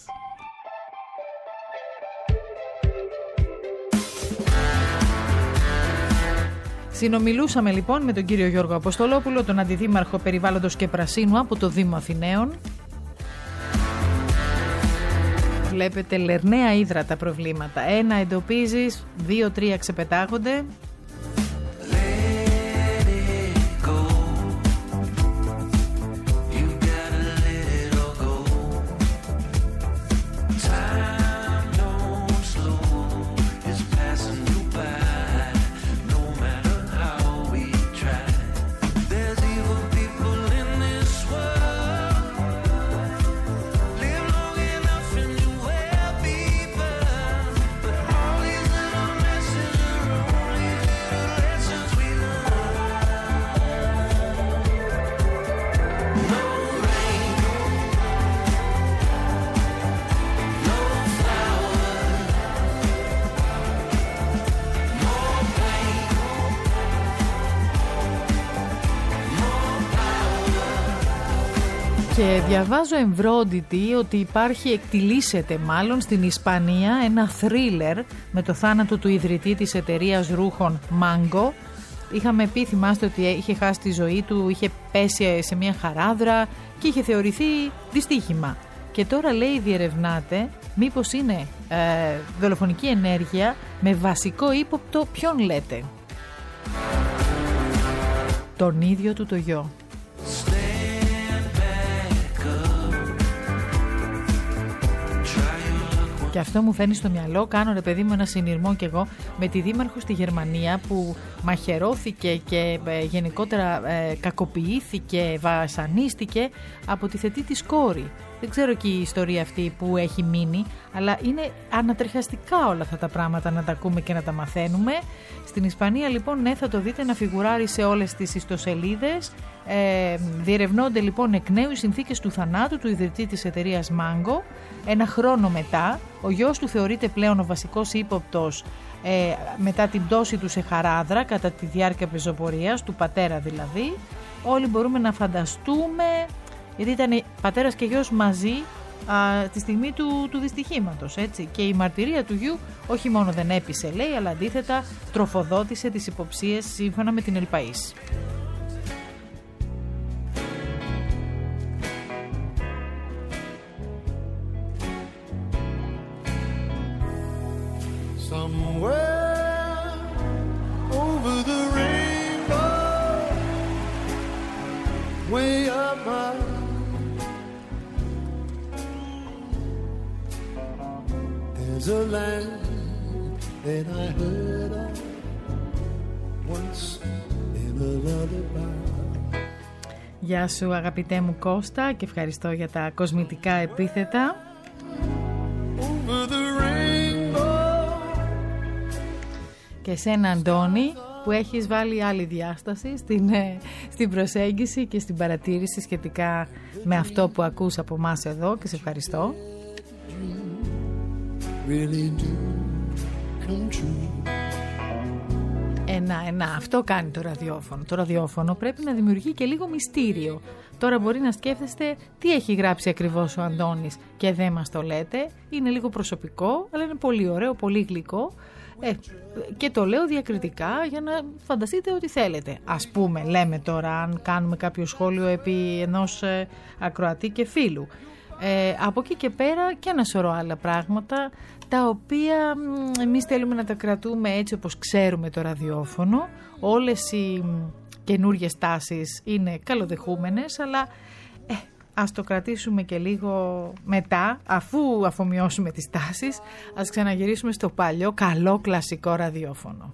Speaker 4: Συνομιλούσαμε λοιπόν με τον κύριο Γιώργο Αποστολόπουλο, τον Αντιδήμαρχο Περιβάλλοντος και Πρασίνου από το Δήμο Αθηναίων. Βλέπετε λερναία ύδρα τα προβλήματα. Ένα εντοπίζεις, δύο-τρία ξεπετάγονται.
Speaker 7: All these little messes are only
Speaker 4: Και διαβάζω εμβρόντιτη ότι υπάρχει, εκτιλήσεται μάλλον στην Ισπανία, ένα θρίλερ με το θάνατο του ιδρυτή της εταιρείας ρούχων Mango. Είχαμε πει, θυμάστε, ότι είχε χάσει τη ζωή του, είχε πέσει σε μια χαράδρα και είχε θεωρηθεί δυστύχημα. Και τώρα, λέει, διερευνάται μήπως είναι ε, δολοφονική ενέργεια με βασικό ύποπτο, ποιον λέτε? Τον ίδιο του το γιο. Και αυτό μου φέρνει στο μυαλό, κάνω ρε παιδί μου ένα συνειρμό κι εγώ με τη δήμαρχο στη Γερμανία που μαχαιρώθηκε και ε, γενικότερα ε, κακοποιήθηκε, βασανίστηκε από τη θετή της κόρη. Δεν ξέρω και η ιστορία αυτή που έχει μείνει, αλλά είναι ανατριχιαστικά όλα αυτά τα πράγματα να τα ακούμε και να τα μαθαίνουμε. Στην Ισπανία λοιπόν, ναι, θα το δείτε να φιγουράρει σε όλες τις ιστοσελίδες. Ε, διερευνώνται λοιπόν εκ νέου οι συνθήκες του θανάτου του ιδρυτή της εταιρείας Mango. Ένα χρόνο μετά, ο γιος του θεωρείται πλέον ο βασικός ύποπτος ε, μετά την πτώση του σε χαράδρα κατά τη διάρκεια πεζοπορίας, του πατέρα δηλαδή. Όλοι μπορούμε να φανταστούμε, γιατί ήταν πατέρας και γιος μαζί α, τη στιγμή του, του δυστυχήματος, έτσι. Και η μαρτυρία του γιου όχι μόνο δεν έπεισε, λέει, αλλά αντίθετα τροφοδότησε τις υποψίες σύμφωνα με την El País.
Speaker 2: Somewhere over the rainbow, way up high, there's a land that I heard of once in a lullaby.
Speaker 4: Γεια σου αγαπητέ μου Κώστα και ευχαριστώ για τα κοσμητικά επίθετα.
Speaker 2: Over the
Speaker 4: και σένα Αντώνη που έχεις βάλει άλλη διάσταση στην, στην προσέγγιση και στην παρατήρηση σχετικά με αυτό που ακούς από εμάς εδώ και σε ευχαριστώ. Ένα, ένα, αυτό κάνει το ραδιόφωνο. Το ραδιόφωνο πρέπει να δημιουργεί και λίγο μυστήριο. Τώρα μπορεί να σκέφτεστε τι έχει γράψει ακριβώς ο Αντώνης και δεν μας το λέτε. Είναι λίγο προσωπικό, αλλά είναι πολύ ωραίο, πολύ γλυκό. Ε, και το λέω διακριτικά για να φανταστείτε ό,τι θέλετε. Ας πούμε, λέμε τώρα, αν κάνουμε κάποιο σχόλιο επί ενός ε, ακροατή και φίλου. Ε, από εκεί και πέρα και ένα σωρό άλλα πράγματα, τα οποία μ, εμείς θέλουμε να τα κρατούμε έτσι όπως ξέρουμε το ραδιόφωνο. Όλες οι καινούργιες τάσεις είναι καλοδεχούμενες, αλλά ε, ας το κρατήσουμε και λίγο μετά, αφού αφομοιώσουμε τις τάσεις, ας ξαναγυρίσουμε στο παλιό καλό κλασικό ραδιόφωνο.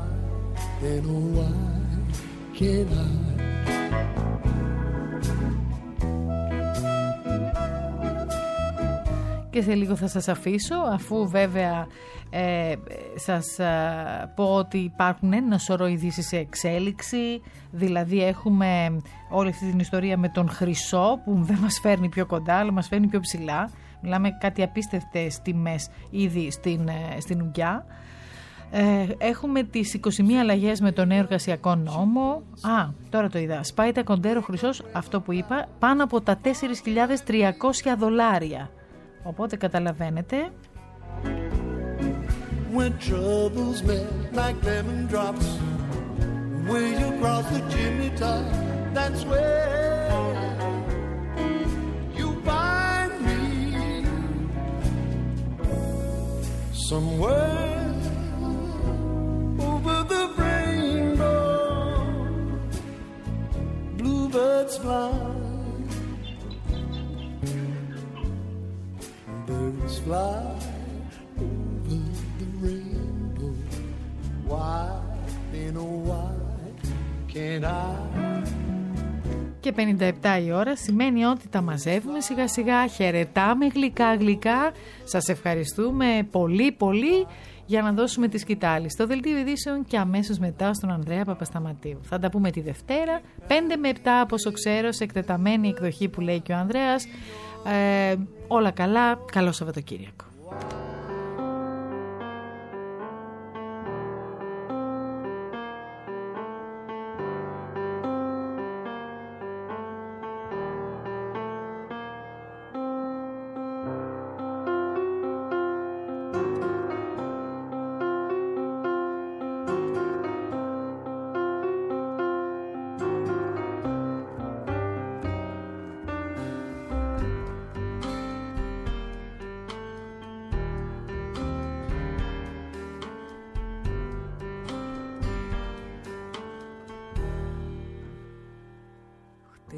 Speaker 4: Και σε λίγο θα σας αφήσω, αφού βέβαια ε, σας ε, πω ότι υπάρχουν ένα σωρό ειδήσεις σε εξέλιξη. Δηλαδή έχουμε όλη αυτή την ιστορία με τον Χρυσό που δεν μας φέρνει πιο κοντά, αλλά μας φέρνει πιο ψηλά. Μιλάμε κάτι απίστευτες τιμές ήδη στην, ε, στην Ουγγιά. Ε, έχουμε τις είκοσι μία αλλαγές με τον νέο εργασιακό νόμο. Α, τώρα το είδα. Σπάει τα κοντέρ ο Χρυσός, αυτό που είπα, πάνω από τα τέσσερις χιλιάδες τριακόσια δολάρια. Οπότε καταλαβαίνετε.
Speaker 2: When troubles melt like lemon drops, when you cross the chimney top, that's where you find me. Somewhere over the rainbow, bluebirds fly. Birds fly over the rainbow. Why, you know why can't I?
Speaker 4: Και πενήντα επτά η ώρα σημαίνει ότι τα μαζεύουμε σιγά σιγά, χαιρετάμε γλυκά γλυκά. Σας ευχαριστούμε πολύ πολύ για να δώσουμε τη σκητάλη στο δελτίο ειδήσεων και αμέσως μετά στον Ανδρέα Παπασταματίου. Θα τα πούμε τη Δευτέρα, πέντε με επτά από όσο ξέρω, σε εκτεταμένη εκδοχή που λέει και ο Ανδρέας. Ε, όλα καλά, καλό Σαββατοκύριακο.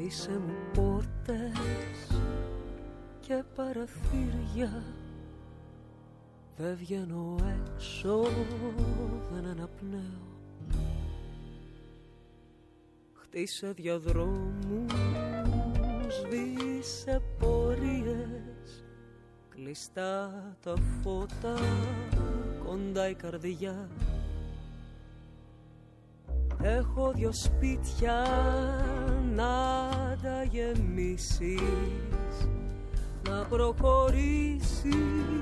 Speaker 7: Κλείσε μου πόρτες και παραθύρια, δεν βγαίνω έξω, δεν αναπνέω. Χτίσε διαδρόμους, σβήσε πορείες, κλειστά τα φώτα, κοντά η καρδιά. Έχω δυο σπίτια να τα γεμίσεις, να προχωρήσεις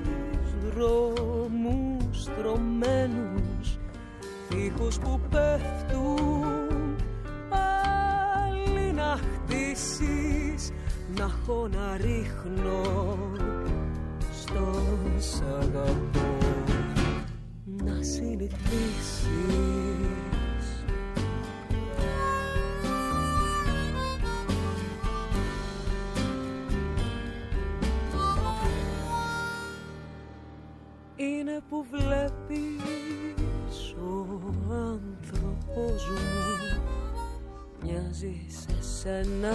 Speaker 7: δρόμους στρωμένους, τείχους που πέφτουν, πάλι να χτίσεις, να έχω να ρίχνω στο σ' αγαπώ, να συνηθίσεις. Είναι που βλέπεις ο άνθρωπος μου μοιάζει σε σένα,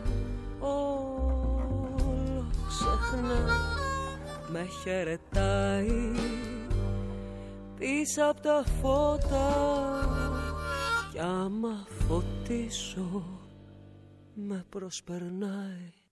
Speaker 7: όλο ξεχνά, με χαιρετάει πίσω απ' τα φώτα κι άμα φωτίσω με προσπερνάει.